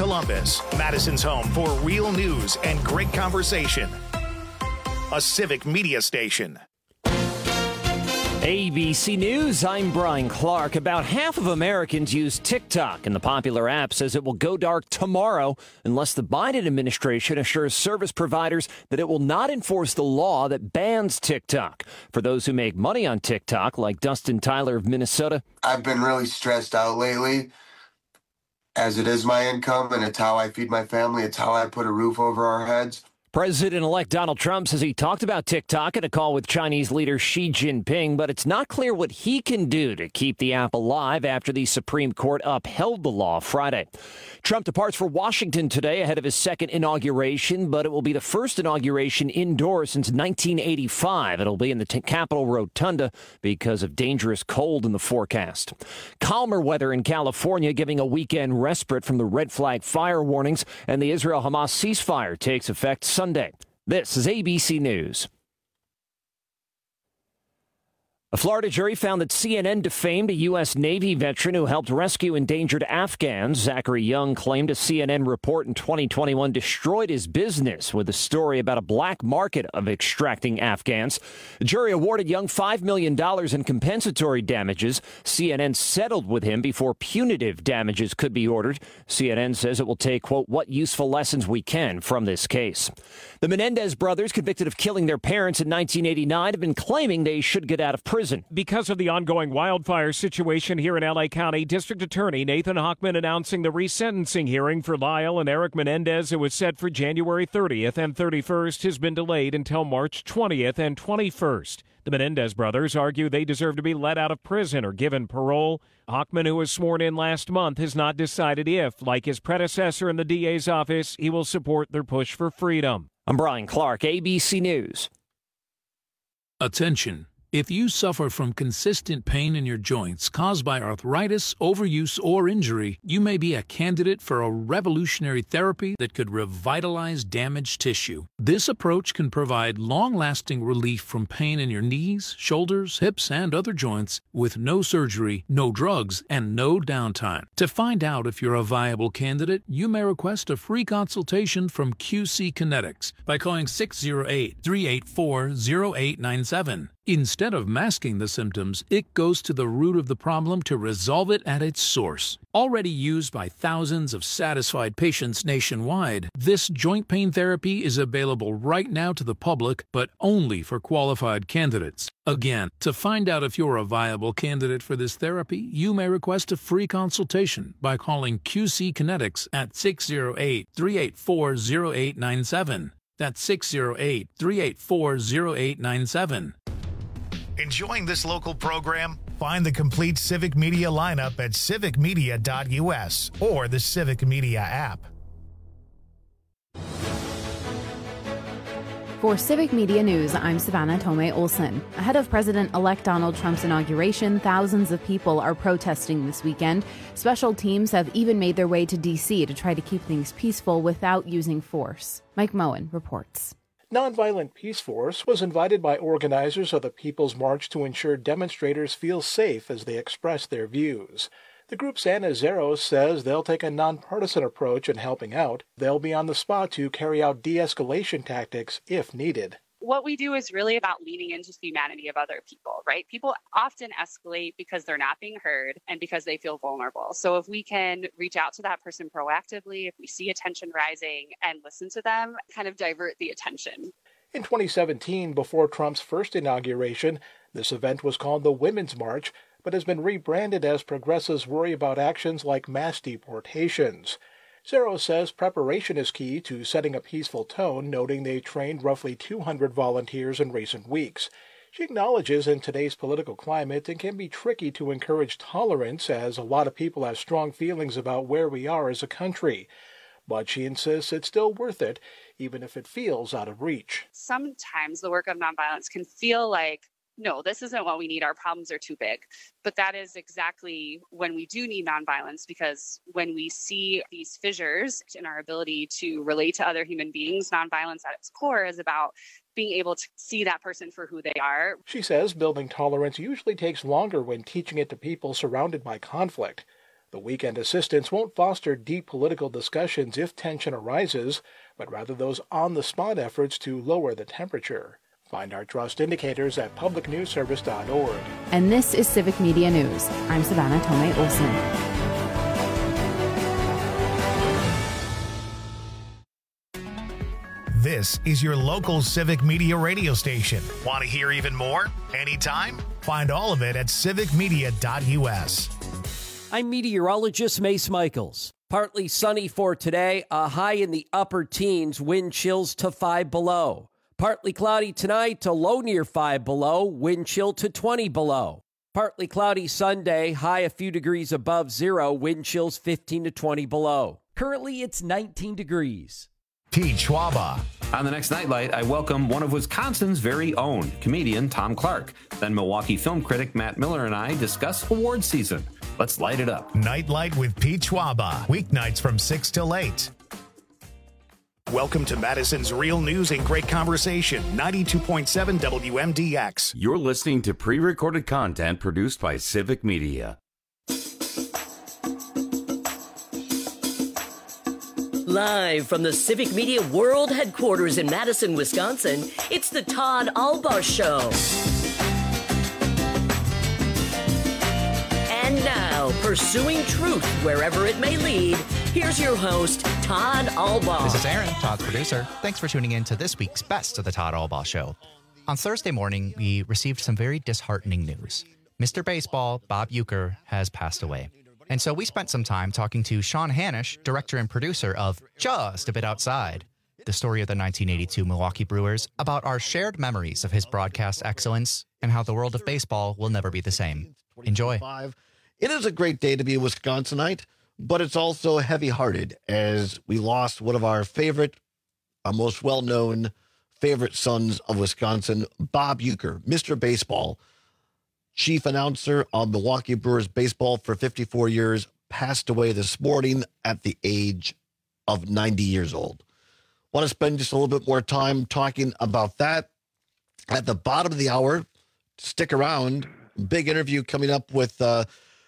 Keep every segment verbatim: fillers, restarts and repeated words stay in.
Columbus, Madison's home for real news and great conversation. A Civic Media station. A B C News, I'm Brian Clark. About half of Americans use TikTok, and the popular app says it will go dark tomorrow unless the Biden administration assures service providers that it will not enforce the law that bans TikTok. For those who make money on TikTok, like Dustin Tyler of Minnesota, I've been really stressed out lately, as it is my income, and it's how I feed my family. It's how I put a roof over our heads. President-elect Donald Trump says he talked about TikTok at a call with Chinese leader Xi Jinping, but it's not clear what he can do to keep the app alive after the Supreme Court upheld the law Friday. Trump departs for Washington today ahead of his second inauguration, but it will be the first inauguration indoors since nineteen eighty-five. It'll be in the t- Capitol Rotunda because of dangerous cold in the forecast. Calmer weather in California, giving a weekend respite from the red flag fire warnings, and the Israel-Hamas ceasefire takes effect Sunday. This is A B C News. A Florida jury found that C N N defamed a U S. Navy veteran who helped rescue endangered Afghans. Zachary Young claimed a C N N report in twenty twenty-one destroyed his business with a story about a black market of extracting Afghans. The jury awarded Young five million dollars in compensatory damages. C N N settled with him before punitive damages could be ordered. C N N says it will take, quote, what useful lessons we can from this case. The Menendez brothers, convicted of killing their parents in nineteen eighty-nine, have been claiming they should get out of prison. Because of the ongoing wildfire situation here in L A County, District Attorney Nathan Hochman announcing the resentencing hearing for Lyle and Eric Menendez. It was set for January thirtieth and thirty-first, has been delayed until March twentieth and twenty-first. The Menendez brothers argue they deserve to be let out of prison or given parole. Hochman, who was sworn in last month, has not decided if, like his predecessor in the D A's office, he will support their push for freedom. I'm Brian Clark, A B C News. Attention. If you suffer from consistent pain in your joints caused by arthritis, overuse, or injury, you may be a candidate for a revolutionary therapy that could revitalize damaged tissue. This approach can provide long-lasting relief from pain in your knees, shoulders, hips, and other joints with no surgery, no drugs, and no downtime. To find out if you're a viable candidate, you may request a free consultation from Q C Kinetics by calling six oh eight, three eight four, oh eight nine seven. Instead of masking the symptoms, it goes to the root of the problem to resolve it at its source. Already used by thousands of satisfied patients nationwide, this joint pain therapy is available right now to the public, but only for qualified candidates. Again, to find out if you're a viable candidate for this therapy, you may request a free consultation by calling Q C Kinetics at six oh eight, three eight four, oh eight nine seven. That's six oh eight, three eight four, oh eight nine seven. Enjoying this local program? Find the complete Civic Media lineup at civic media dot u s or the Civic Media app. For Civic Media News, I'm Savannah Tomei Olson. Ahead of President-elect Donald Trump's inauguration, thousands of people are protesting this weekend. Special teams have even made their way to D C to try to keep things peaceful without using force. Mike Moen reports. Nonviolent Peace Force was invited by organizers of the People's March to ensure demonstrators feel safe as they express their views. The group's Anna Zeros says they'll take a nonpartisan approach in helping out. They'll be on the spot to carry out de-escalation tactics if needed. What we do is really about leaning into the humanity of other people, right? People often escalate because they're not being heard and because they feel vulnerable. So if we can reach out to that person proactively, if we see attention rising and listen to them, kind of divert the attention. In twenty seventeen, before Trump's first inauguration, this event was called the Women's March, but has been rebranded as progressives worry about actions like mass deportations. Zero says preparation is key to setting a peaceful tone, noting they trained roughly two hundred volunteers in recent weeks. She acknowledges in today's political climate it can be tricky to encourage tolerance, as a lot of people have strong feelings about where we are as a country. But she insists it's still worth it, even if it feels out of reach. Sometimes the work of nonviolence can feel like, no, this isn't what we need. Our problems are too big. But that is exactly when we do need nonviolence, because when we see these fissures in our ability to relate to other human beings, nonviolence at its core is about being able to see that person for who they are. She says building tolerance usually takes longer when teaching it to people surrounded by conflict. The weekend assistance won't foster deep political discussions if tension arises, but rather those on-the-spot efforts to lower the temperature. Find our trust indicators at public news service dot org. And this is Civic Media News. I'm Savannah Tomei Olson. This is your local Civic Media radio station. Want to hear even more? Anytime? Find all of it at civic media dot u s. I'm meteorologist Mace Michaels. Partly sunny for today, a high in the upper teens, wind chills to five below. Partly cloudy tonight, to low near five below, wind chill to twenty below. Partly cloudy Sunday, high a few degrees above zero, wind chills fifteen to twenty below. Currently, it's nineteen degrees. Pete Schwaba. On the next Nightlight, I welcome one of Wisconsin's very own, comedian Tom Clark. Then Milwaukee film critic Matt Miller and I discuss award season. Let's light it up. Nightlight with Pete Schwaba. Weeknights from six till eight. Welcome to Madison's Real News and Great Conversation, ninety-two point seven W M D X. You're listening to pre-recorded content produced by Civic Media. Live from the Civic Media World Headquarters in Madison, Wisconsin, it's the Todd Albaugh Show. And now, pursuing truth wherever it may lead, here's your host, Todd Albaugh. This is Aaron, Todd's producer. Thanks for tuning in to this week's Best of the Todd Albaugh Show. On Thursday morning, we received some very disheartening news. Mister Baseball, Bob Uecker, has passed away. And so we spent some time talking to Sean Hanisch, director and producer of Just a Bit Outside, the story of the nineteen eighty-two Milwaukee Brewers, about our shared memories of his broadcast excellence and how the world of baseball will never be the same. Enjoy. It is a great day to be a Wisconsinite, but it's also heavy-hearted as we lost one of our favorite, our most well-known favorite sons of Wisconsin, Bob Uecker, Mister Baseball, chief announcer on Milwaukee Brewers baseball for fifty-four years, passed away this morning at the age of ninety years old. Want to spend just a little bit more time talking about that at the bottom of the hour. Stick around. Big interview coming up with uh,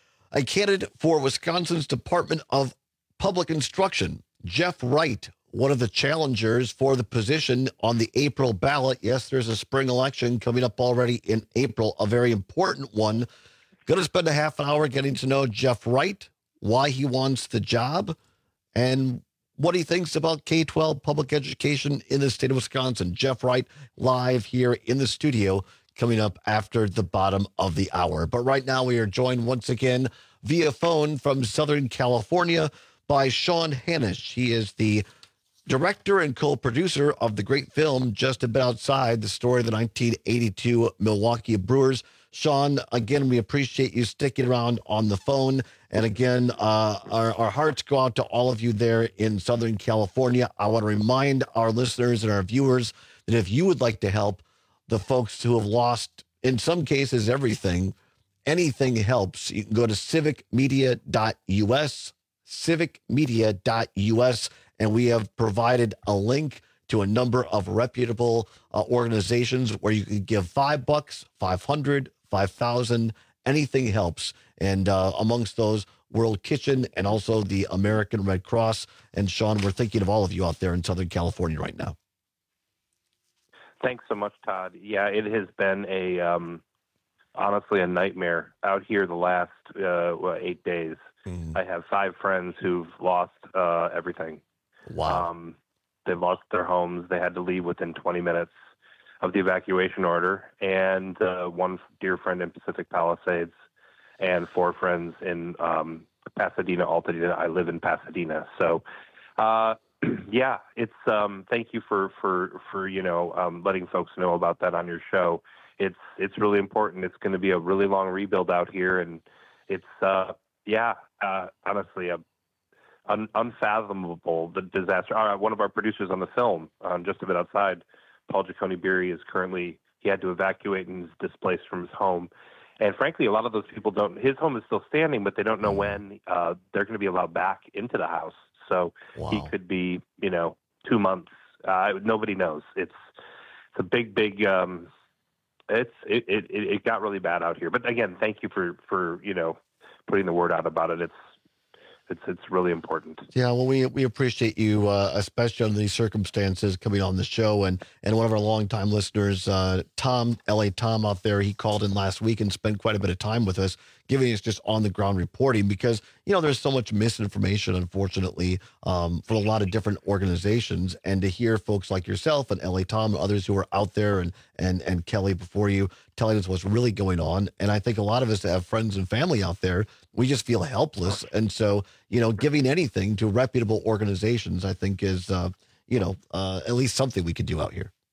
a candidate for Wisconsin's Department of Public Instruction, Jeff Wright, one of the challengers for the position on the April ballot. Yes, there's a spring election coming up already in April, a very important one. Going to spend a half an hour getting to know Jeff Wright, why he wants the job, and what he thinks about K twelve public education in the state of Wisconsin. Jeff Wright live here in the studio coming up after the bottom of the hour. But right now we are joined once again via phone from Southern California by Sean Hanisch. He is the director and co-producer of the great film Just a Bit Outside, the story of the nineteen eighty-two Milwaukee Brewers. Sean, again, we appreciate you sticking around on the phone. And again, uh, our, our hearts go out to all of you there in Southern California. I want to remind our listeners and our viewers that if you would like to help the folks who have lost, in some cases, everything, anything helps. You can go to civic media dot u s, civic media dot u s, and we have provided a link to a number of reputable uh, organizations where you can give five bucks, five hundred, five thousand, anything helps. And uh, amongst those, World Kitchen and also the American Red Cross. And Sean, we're thinking of all of you out there in Southern California right now. Thanks so much, Todd. Yeah, it has been a, um, honestly, a nightmare out here the last uh, well, eight days. Mm. I have five friends who've lost uh, everything. Wow. Um, they lost their homes. They had to leave within twenty minutes of the evacuation order. And uh, one dear friend in Pacific Palisades and four friends in um, Pasadena, Altadena. I live in Pasadena. So, uh, yeah, it's um, thank you for, for, for you know, um, letting folks know about that on your show. It's it's really important. It's going to be a really long rebuild out here. And it's, uh, yeah, uh, honestly, a Un- unfathomable, the disaster. Uh, one of our producers on the film, um, Just a Bit Outside, Paul Giacone Beery, is currently, he had to evacuate and is displaced from his home. And frankly, a lot of those people don't, his home is still standing, but they don't know when uh, they're going to be allowed back into the house. So wow. He could be, you know, two months. Uh, nobody knows. It's, it's a big, big, um, it's, it, it, it got really bad out here. But again, thank you for, for, you know, putting the word out about it. It's, It's it's really important. Yeah, well, we we appreciate you, uh, especially under these circumstances, coming on the show. And, and one of our longtime listeners, uh, Tom, L A Tom out there, he called in last week and spent quite a bit of time with us, giving us just on-the-ground reporting because, you know, there's so much misinformation, unfortunately, um, for a lot of different organizations. And to hear folks like yourself and L A Tom and others who are out there and, and, and Kelly before you telling us what's really going on. And I think a lot of us that have friends and family out there, we just feel helpless. And so, you know, giving anything to reputable organizations, I think is, uh, you know, uh, at least something we could do out here.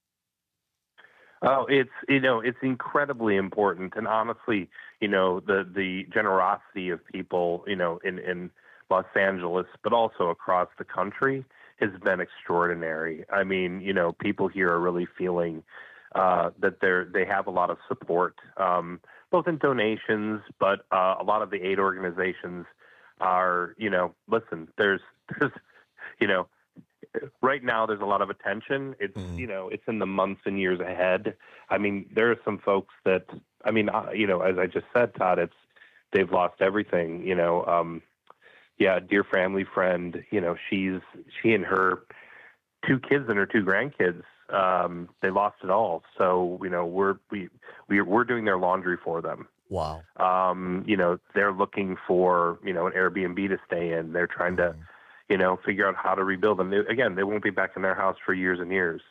Oh, it's, you know, it's incredibly important. And honestly, you know, the, the generosity of people, you know, in, in Los Angeles, but also across the country has been extraordinary. I mean, you know, people here are really feeling uh, that they're, they have a lot of support, um, both in donations, but uh, a lot of the aid organizations are, you know, listen, there's, there's, you know, right now there's a lot of attention. It's, mm. you know, it's in the months and years ahead. I mean, there are some folks that, I mean, uh, you know, as I just said, Todd, it's, they've lost everything, you know, um, yeah, a dear family friend, you know, she's, she and her two kids and her two grandkids, um, they lost it all. So, you know, we're, we, we, we're doing their laundry for them. Wow. Um, you know, they're looking for, you know, an Airbnb to stay in. They're trying to, you know, figure out how to rebuild them. They, again, they won't be back in their house for years and years.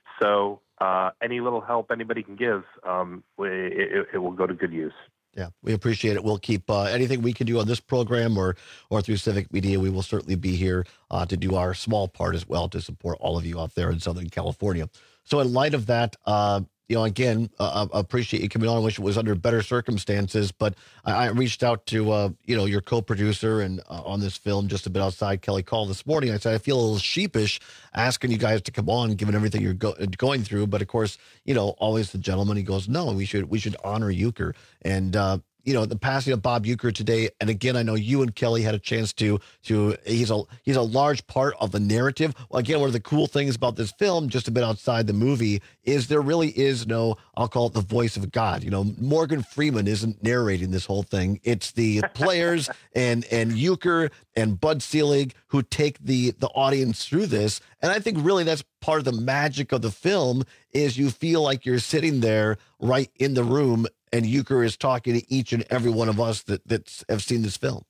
So uh, any little help anybody can give, um, it, it will go to good use. Yeah, we appreciate it. We'll keep uh, anything we can do on this program or or through Civic Media. We will certainly be here uh, to do our small part as well to support all of you out there in Southern California. So in light of that, uh, you know, again, uh, I appreciate you coming on. I wish it was under better circumstances, but I, I reached out to, uh, you know, your co-producer and uh, on this film, just a bit outside Kelly Call this morning. I said, I feel a little sheepish asking you guys to come on, given everything you're go- going through. But of course, you know, always the gentleman, he goes, no, we should, we should honor Euchre. And, uh, you know, the passing of Bob Euchre today. And again, I know you and Kelly had a chance to, to, he's a, he's a large part of the narrative. Well, again, one of the cool things about this film, just a bit outside the movie, is there really is no, I'll call it the voice of God. You know, Morgan Freeman isn't narrating this whole thing. It's the players and, and Euchre and Bud Selig who take the, the audience through this. And I think really that's part of the magic of the film is you feel like you're sitting there right in the room and Euchre is talking to each and every one of us that that's have seen this film.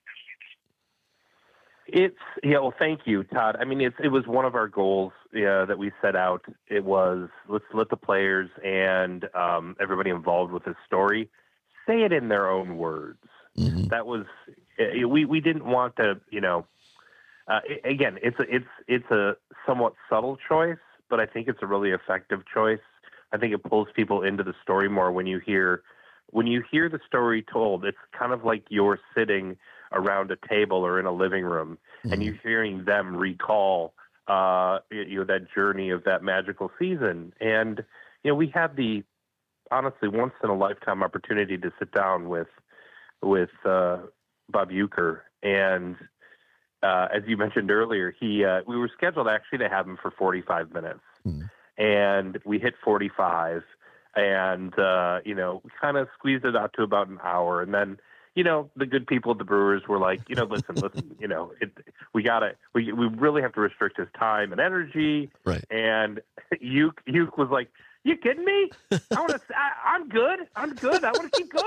It's, yeah, well, thank you, Todd. I mean, it's, it was one of our goals yeah, that we set out. It was, let's let the players and um, everybody involved with this story say it in their own words. Mm-hmm. That was, we, we didn't want to, you know, uh, again, it's a, it's, it's a somewhat subtle choice, but I think it's a really effective choice. I think it pulls people into the story more when you hear, when you hear the story told. It's kind of like you're sitting around a table or in a living room, mm-hmm. and you're hearing them recall, uh, you know, that journey of that magical season. And you know, we had the honestly once in a lifetime opportunity to sit down with with uh, Bob Euchre, and uh, as you mentioned earlier, he uh, we were scheduled actually to have him for forty-five minutes. Mm-hmm. And we hit forty-five and, uh, you know, we kind of squeezed it out to about an hour. And then, you know, the good people at the Brewers were like, you know, listen, listen, you know, it, we got to, we, we really have to restrict his time and energy. Right. And Uke, Uke was like, you kidding me? I want to, I'm good. I'm good. I want to keep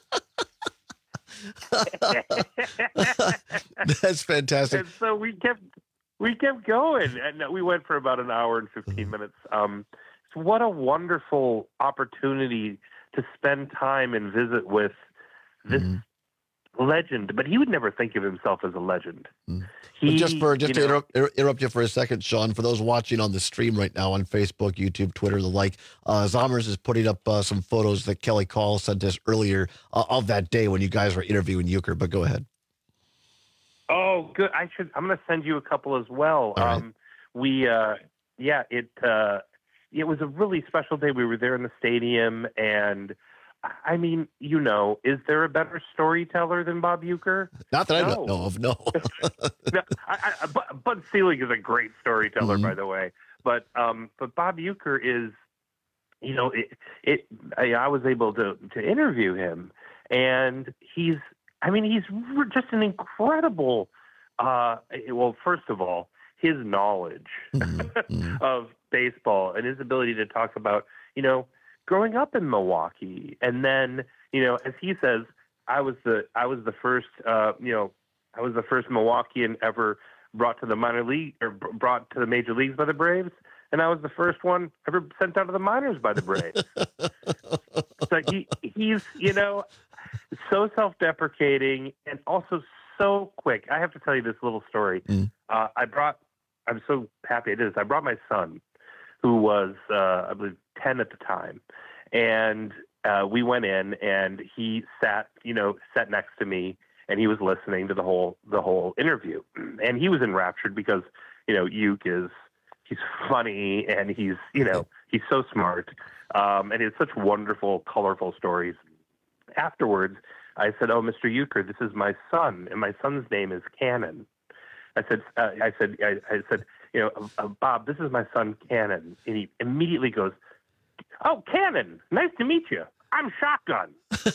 going. That's fantastic. And so we kept, We kept going, and we went for about an hour and fifteen minutes. Um, so what a wonderful opportunity to spend time and visit with this mm-hmm. legend. But he would never think of himself as a legend. Mm. He, just for just to know, interrupt, interrupt you for a second, Sean, for those watching on the stream right now on Facebook, YouTube, Twitter, the like, uh, Zommers is putting up uh, some photos that Kelly Call sent us earlier uh, of that day when you guys were interviewing Euchre. But go ahead. Oh, good. I should. I'm going to send you a couple as well. Right. Um, we, uh, yeah, it uh, it was a really special day. We were there in the stadium, and I mean, you know, is there a better storyteller than Bob Euchre? Not that no. I don't know of. No. no I, I, Bud Selig is a great storyteller, mm-hmm. by the way. But um, but Bob Euchre is, you know, it. it I, I was able to to interview him, and he's. I mean, he's just an incredible Uh, well, first of all, his knowledge mm-hmm. of baseball and his ability to talk about, you know, growing up in Milwaukee. And then, you know, as he says, I was the, I was the first, uh, you know, I was the first Milwaukeean ever brought to the minor league or brought to the major leagues by the Braves. And I was the first one ever sent out to the minors by the Braves. So he, he's, you know, so self-deprecating and also so quick. I have to tell you this little story. Mm. Uh, I brought, I'm so happy I did this. I brought my son, who was, uh, I believe, ten at the time. And uh, we went in and he sat, you know, sat next to me and he was listening to the whole, the whole interview. And he was enraptured because, you know, Uke is, he's funny and he's, you know, he's so smart. Um, and he has such wonderful, colorful stories. Afterwards, I said, "Oh, Mister Uecker, this is my son, and my son's name is Cannon." I said, uh, "I said, I, I said, you know, uh, Bob, this is my son Cannon." And he immediately goes, "Oh, Cannon, nice to meet you. I'm Shotgun."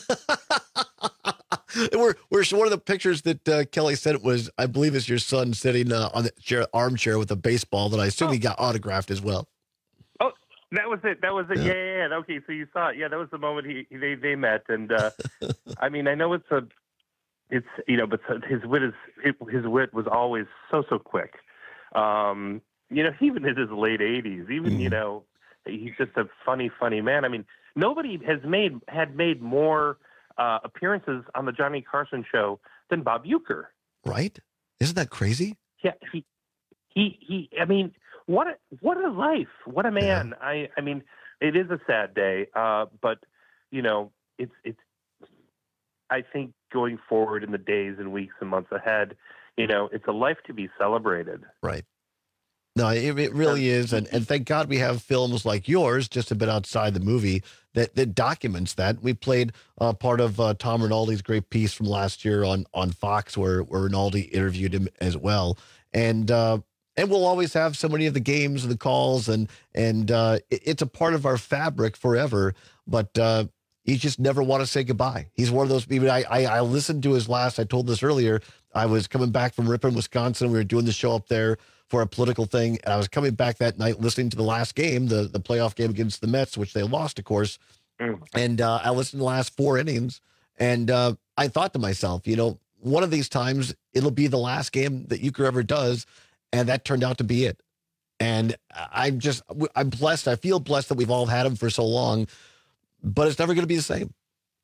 we're we're one of the pictures that uh, Kelly said it was, I believe, is your son sitting uh, on the chair, armchair with a baseball that I assume oh. he got autographed as well. Oh, that was it. That was it. Yeah, yeah. yeah. Okay, so you saw it. Yeah, that was the moment he, he they they met, and uh, I mean, I know it's a, it's you know, but his wit is his wit was always so so quick. Um, you know, even in his late eighties, even mm. you know, he's just a funny, funny man. I mean, nobody has made had made more uh, appearances on the Johnny Carson show than Bob Uecker. Right? Isn't that crazy? Yeah. He, he, he, I mean, what a, what a life. What a man. Yeah. I, I mean, it is a sad day, uh, but you know, it's, it's, I think going forward in the days and weeks and months ahead, you know, it's a life to be celebrated. Right. No, it, it really is. And, and thank God we have films like yours, just a bit outside the movie, that, that documents that. We played uh, part of uh, Tom Rinaldi's great piece from last year on, on Fox where, where Rinaldi interviewed him as well. And uh, and we'll always have so many of the games and the calls, and and uh, it, it's a part of our fabric forever. But uh, you just never want to say goodbye. He's one of those people. I, I, I listened to his last, I told this earlier, I was coming back from Ripon, Wisconsin. We were doing the show up there for a political thing. And I was coming back that night listening to the last game, the, the playoff game against the Mets, which they lost, of course. Mm. And uh, I listened to the last four innings. And uh, I thought to myself, you know, one of these times it'll be the last game that Uecker ever does. And that turned out to be it. And I'm just, I'm blessed. I feel blessed that we've all had him for so long, but it's never going to be the same.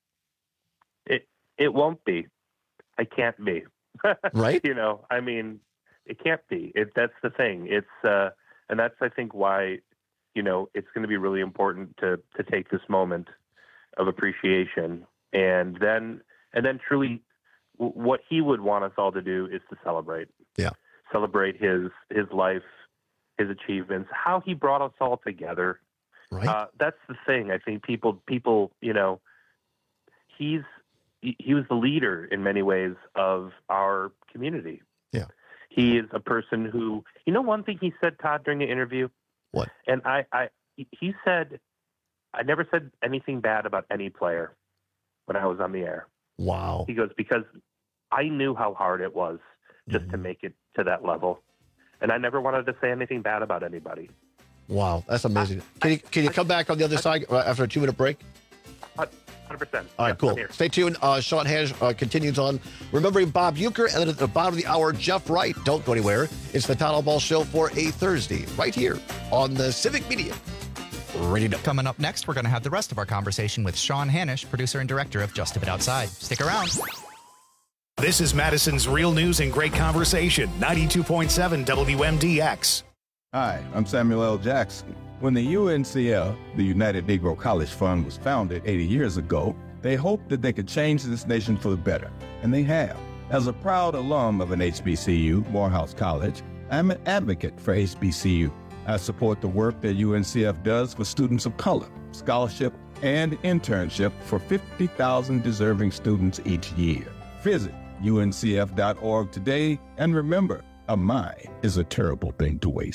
It, it won't be. I can't be. Right? You know, I mean, it can't be. It, that's the thing. It's, uh, and that's, I think, why, you know, it's going to be really important to, to take this moment of appreciation. And then, and then truly w- what he would want us all to do is to celebrate. Yeah. Celebrate his, his life, his achievements, how he brought us all together. Right. Uh, that's the thing. I think people, people, you know, he's, he, he was the leader in many ways of our community. Yeah. He is a person who, you know, one thing he said, Todd, during the interview. What? And I, I, he said, I never said anything bad about any player when I was on the air. Wow. He goes, because I knew how hard it was just mm-hmm. to make it to that level. And I never wanted to say anything bad about anybody. Wow. That's amazing. I, can you, can you I, come back on the other I, side after a two minute break? one hundred percent. All right, yep, cool. Stay tuned. Uh, Sean Hanish uh, continues on remembering Bob Uecker. And then at the bottom of the hour, Jeff Wright. Don't go anywhere. It's the Todd Ball Show for a Thursday right here on the Civic Media Radio. Coming up next, we're going to have the rest of our conversation with Sean Hanish, producer and director of Just a Bit Outside. Stick around. This is Madison's Real News and Great Conversation, ninety-two point seven W M D X. Hi, I'm Samuel L. Jackson. When the U N C F, the United Negro College Fund, was founded eighty years ago, they hoped that they could change this nation for the better, and they have. As a proud alum of an H B C U, Morehouse College, I'm an advocate for H B C U. I support the work that U N C F does for students of color, scholarship, and internship for fifty thousand deserving students each year. Visit U N C F dot org today, and remember, a mind is a terrible thing to waste.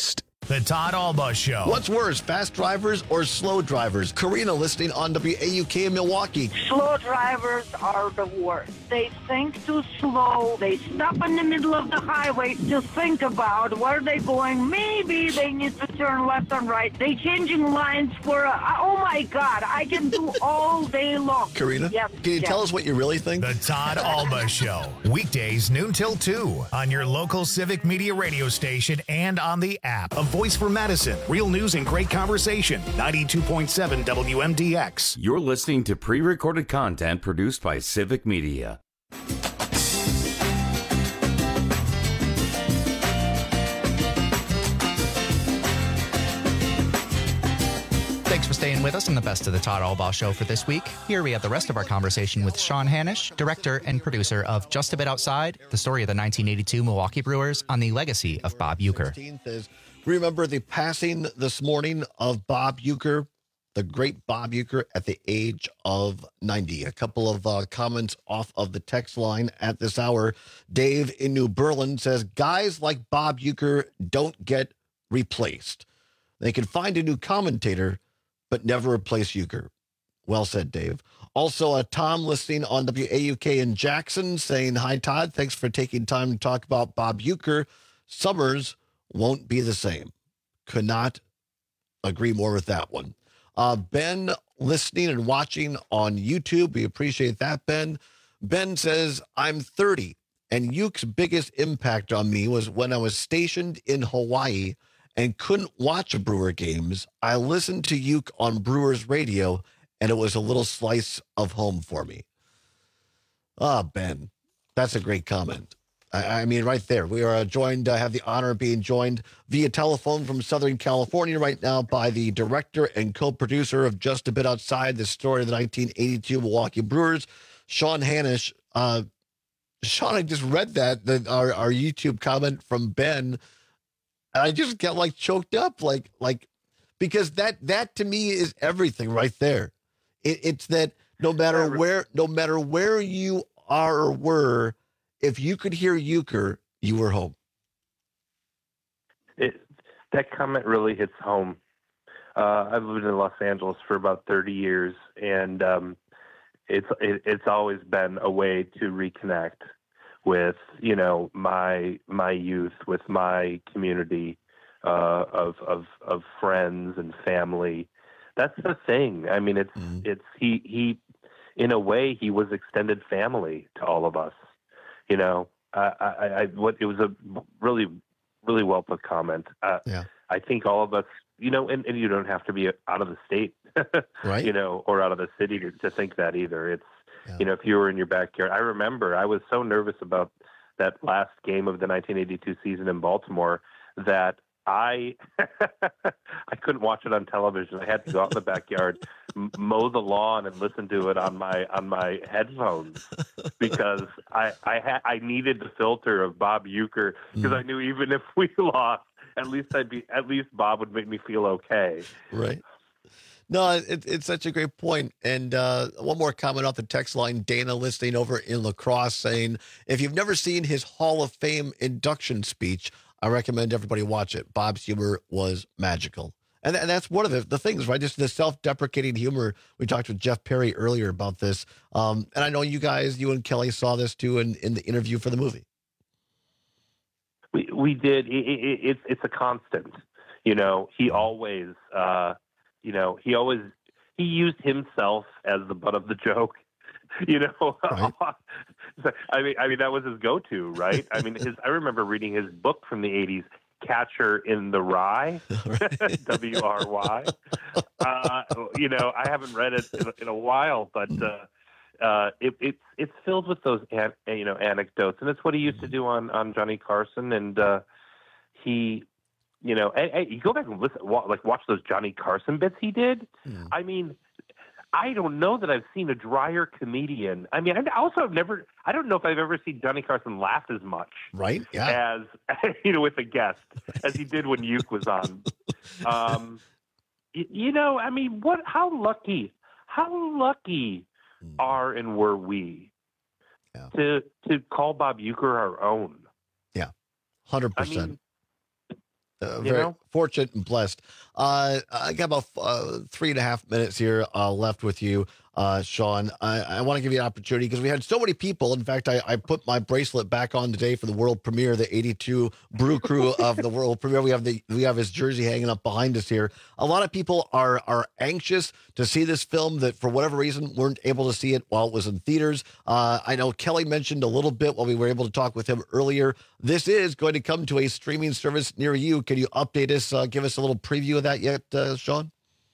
The Todd Alba Show. What's worse, fast drivers or slow drivers? Karina listening on W A U K in Milwaukee. Slow drivers are the worst. They think too slow. They stop in the middle of the highway to think about where they're going. Maybe they need to turn left and right. They changing lines for a, oh my God, I can do all day long. Karina, yes, can you yes. tell us what you really think? The Todd Alba Show. Weekdays noon till two on your local Civic Media radio station and on the app. A voice for Madison. Real news and great conversation. ninety-two point seven W M D X. You're listening to pre-recorded content produced by Civic Media. Thanks for staying with us on the Best of the Todd Alba Show for this week. Here we have the rest of our conversation with Sean Hanisch, director and producer of Just a Bit Outside, the story of the nineteen eighty-two Milwaukee Brewers on the legacy of Bob Uecker. Remember the passing this morning of Bob Uecker, the great Bob Uecker, at the age of ninety. A couple of uh, comments off of the text line at this hour. Dave in New Berlin says, guys like Bob Uecker don't get replaced. They can find a new commentator, but never replace Uecker. Well said, Dave. Also, uh, Tom listening on W A U K in Jackson saying, hi, Todd. Thanks for taking time to talk about Bob Uecker. Summers won't be the same. Could not agree more with that one. Uh, Ben listening and watching on YouTube. We appreciate that, Ben. Ben says, I'm thirty, and Uke's biggest impact on me was when I was stationed in Hawaii and couldn't watch Brewer games. I listened to Uke on Brewers radio, and it was a little slice of home for me. Ah, Ben, that's a great comment. I, I mean, right there. We are joined, I uh, have the honor of being joined via telephone from Southern California right now by the director and co-producer of Just a Bit Outside, the story of the nineteen eighty-two Milwaukee Brewers, Sean Hanisch. Uh, Sean, I just read that, the, our, our YouTube comment from Ben, and I just get like choked up, like, like, because that, that to me is everything right there. It, it's that no matter where, no matter where you are or were, if you could hear Uecker, you were home. It, that comment really hits home. Uh, I've lived in Los Angeles for about thirty years, and um, it's it, it's always been a way to reconnect with, you know, my my youth, with my community uh, of of of friends and family. That's the thing. I mean, it's mm-hmm. it's he he in a way he was extended family to all of us. You know, I, I, I what it was a really really well put comment. Uh, yeah. I think all of us, you know, and, and you don't have to be out of the state, right? You know, or out of the city to, to think that either. It's yeah. You know, if you were in your backyard. I remember I was so nervous about that last game of the nineteen eighty-two season in Baltimore that I I couldn't watch it on television. I had to go out in the backyard, m- mow the lawn, and listen to it on my on my headphones because I I, ha- I needed the filter of Bob Uecker because mm. I knew even if we lost, at least I'd be at least Bob would make me feel okay. Right. No, it, it's such a great point. And uh, one more comment off the text line. Dana listening over in La Crosse saying, if you've never seen his Hall of Fame induction speech, I recommend everybody watch it. Bob's humor was magical. And, and that's one of the, the things, right? Just the self-deprecating humor. We talked with Jeff Perry earlier about this. Um, and I know you guys, you and Kelly saw this too in, in the interview for the movie. We we did. It, it, it's it's a constant. You know, he always, uh, you know, he always, he used himself as the butt of the joke. You know, right. I mean, I mean that was his go-to, right? I mean, his. I remember reading his book from the eighties, Catcher in the Rye, W R Y. Uh, you know, I haven't read it in, in a while, but uh, uh, it, it's it's filled with those an, you know anecdotes, and it's what he used to do on, on Johnny Carson, and uh, he, you know, and, and you go back and listen, like watch those Johnny Carson bits he did. Mm. I mean. I don't know that I've seen a drier comedian. I mean, I also have never, I don't know if I've ever seen Johnny Carson laugh as much. Right. Yeah. As, you know, with a guest as he did when Uke was on. Um, you, you know, I mean, what, how lucky, how lucky mm. are and were we yeah. to, to call Bob Uecker our own? Yeah. one hundred percent. I mean, Uh, very know? fortunate and blessed. Uh, I got about uh, three and a half minutes here uh, left with you, uh, Sean. I, I want to give you an opportunity because we had so many people. In fact, I, I put my bracelet back on today for the world premiere, the eighty-two Brew Crew of the world premiere. We have the we have his jersey hanging up behind us here. A lot of people are are anxious to see this film that, for whatever reason, weren't able to see it while it was in theaters. Uh, I know Kelly mentioned a little bit while we were able to talk with him earlier. This is going to come to a streaming service near you. Can you update us, uh, give us a little preview of that yet, uh, Sean?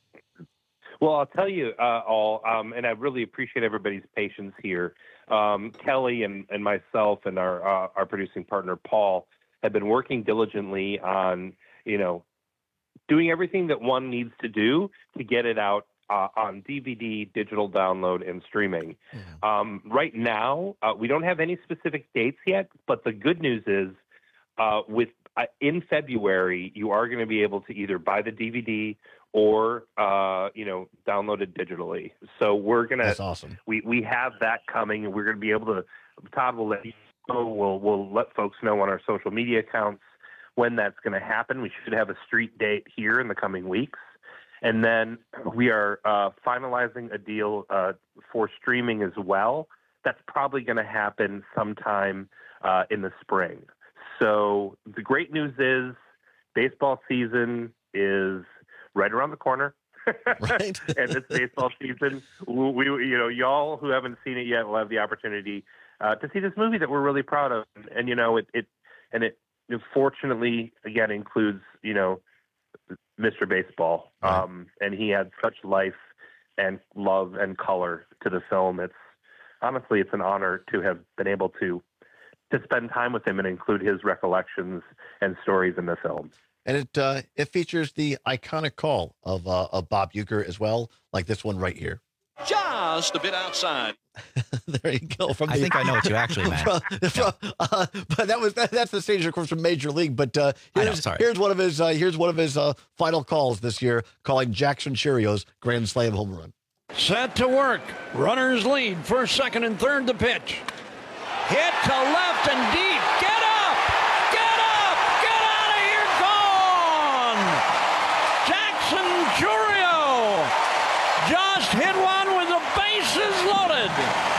Well, I'll tell you uh, all, um, and I really appreciate everybody's patience here. Um, Kelly and, and myself and our uh, our producing partner, Paul, have been working diligently on, you know, doing everything that one needs to do to get it out uh, on D V D, digital download, and streaming. Mm-hmm. Um, right now, uh, we don't have any specific dates yet, but the good news is uh, with uh, in February, you are going to be able to either buy the D V D or, uh, you know, download it digitally. So we're going to, That's awesome. We, we have that coming, and we're going to be able to, Todd will let you know, we'll, we'll let folks know on our social media accounts when that's going to happen. We should have a street date here in the coming weeks. And then we are uh, finalizing a deal uh, for streaming as well. That's probably going to happen sometime uh, in the spring. So the great news is baseball season is right around the corner. Right. And this baseball season, we, you know, y'all who haven't seen it yet will have the opportunity uh, to see this movie that we're really proud of. And, and you know, it, it and it, it fortunately, again, includes, you know, Mister Baseball. Um, and he had such life and love and color to the film. It's honestly, it's an honor to have been able to to spend time with him and include his recollections and stories in the film. And it uh, it features the iconic call of uh, of Bob Uecker as well, like this one right here. Just a bit outside. There you go. From I the, think I know what you actually meant. From, from, uh, but that was that, that's the stage, of course, from Major League. But uh, here's, I know, sorry. here's one of his uh, here's one of his uh, final calls this year, calling Jackson Cheerios grand slam home run. Set to work. Runners lead. First, second, and third to pitch. Hit to left and deep. Get up! Get up! Get out of here! Gone! Jackson Chourio just hit one with the bases loaded.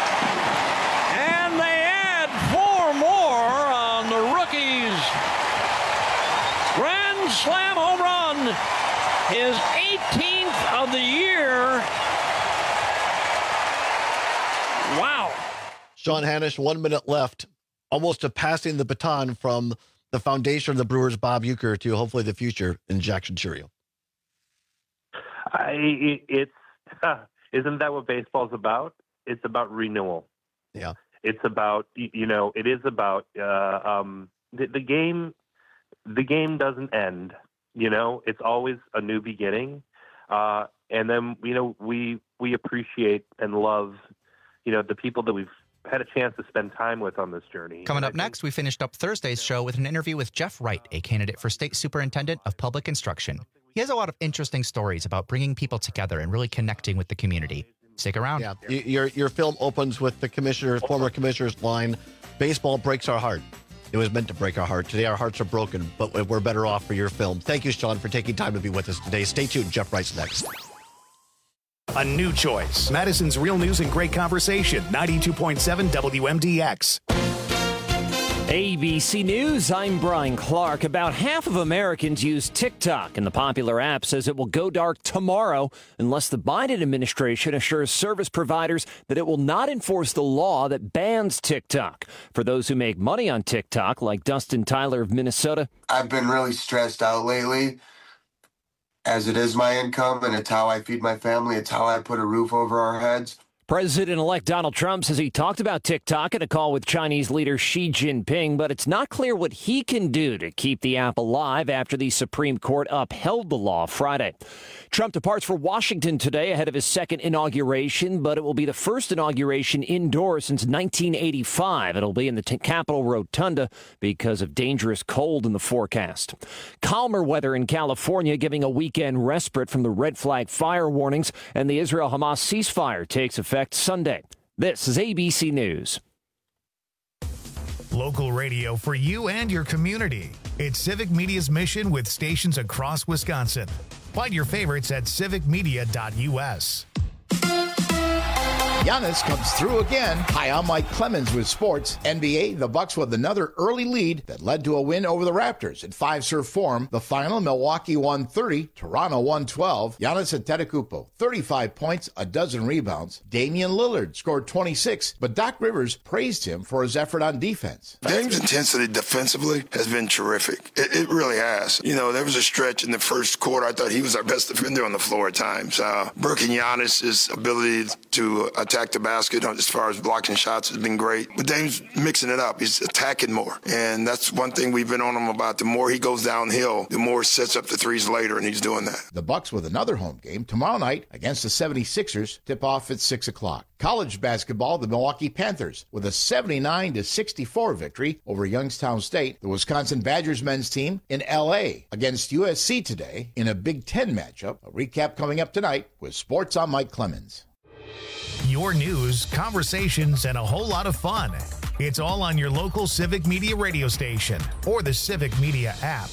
And they add four more on the rookie's grand slam home run. His eighteenth of the year. Wow. Sean Hanisch, one minute left, almost to passing the baton from the foundation of the Brewers, Bob Uecker, to hopefully the future in Jackson Cheerio. I, it, it's uh, isn't that what baseball's about? It's about renewal. Yeah. It's about, you know, it is about uh, um, the, the game. The game doesn't end. You know, it's always a new beginning, uh, and then you know we we appreciate and love, you know, the people that we've had a chance to spend time with on this journey. Coming up next, we finished up Thursday's show with an interview with Jeff Wright, a candidate for State Superintendent of Public Instruction. He has a lot of interesting stories about bringing people together and really connecting with the community. Stick around. Yeah, your your film opens with the commissioner, former commissioner's line, "Baseball breaks our heart. It was meant to break our heart. Today our hearts are broken, but we're better off for your film." Thank you, Sean, for taking time to be with us today. Stay tuned. Jeff Wright's next. A new choice. Madison's Real News and Great Conversation. ninety-two point seven W M D X. A B C News, I'm Brian Clark. About half of Americans use TikTok, and the popular app says it will go dark tomorrow unless the Biden administration assures service providers that it will not enforce the law that bans TikTok. For those who make money on TikTok, like Dustin Tyler of Minnesota, I've been really stressed out lately, as it is my income, and it's how I feed my family. It's how I put a roof over our heads. President-elect Donald Trump says he talked about TikTok in a call with Chinese leader Xi Jinping, but it's not clear what he can do to keep the app alive after the Supreme Court upheld the law Friday. Trump departs for Washington today ahead of his second inauguration, but it will be the first inauguration indoors since nineteen eighty-five. It'll be in the t- Capitol Rotunda because of dangerous cold in the forecast. Calmer weather in California, giving a weekend respite from the red flag fire warnings, and the Israel-Hamas ceasefire takes effect Sunday. This is A B C News. Local radio for you and your community. It's Civic Media's mission with stations across Wisconsin. Find your favorites at civic media dot u s. Giannis comes through again. Hi, I'm Mike Clemens with sports. N B A, the Bucks with another early lead that led to a win over the Raptors. In five-serve form, the final, Milwaukee won thirty, Toronto won twelve. Giannis Antetokounmpo, thirty-five points, a dozen rebounds. Damian Lillard scored twenty-six, but Doc Rivers praised him for his effort on defense. Dame's intensity defensively has been terrific. It, it really has. You know, there was a stretch in the first quarter. I thought he was our best defender on the floor at times. Uh, Burke and Giannis' ability to uh, attack the basket as far as blocking shots has been great. But Dame's mixing it up. He's attacking more. And that's one thing we've been on him about. The more he goes downhill, the more he sets up the threes later, and he's doing that. The Bucks with another home game tomorrow night against the seventy-sixers, tip off at six o'clock. College basketball, the Milwaukee Panthers with a seventy-nine to sixty-four victory over Youngstown State. The Wisconsin Badgers men's team in L A against U S C today in a Big Ten matchup. A recap coming up tonight with Sports on Mike Clemens. Your news, conversations, and a whole lot of fun. It's all on your local Civic Media radio station or the Civic Media app.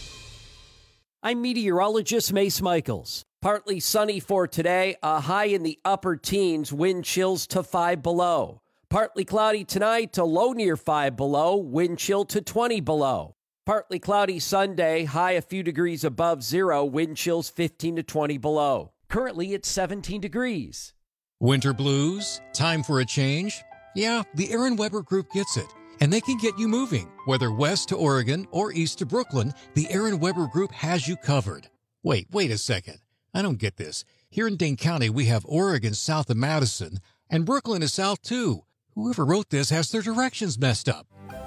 I'm meteorologist Mace Michaels. Partly sunny for today, a high in the upper teens, wind chills to five below. Partly cloudy tonight to low near five below, wind chill to twenty below. Partly cloudy Sunday, high a few degrees above zero, wind chills fifteen to twenty below. Currently it's seventeen degrees. Winter blues? Time for a change? Yeah, the Aaron Weber Group gets it. And they can get you moving. Whether west to Oregon or east to Brooklyn, the Aaron Weber Group has you covered. Wait, wait a second. I don't get this. Here in Dane County, we have Oregon south of Madison, and Brooklyn is south too. Whoever wrote this has their directions messed up.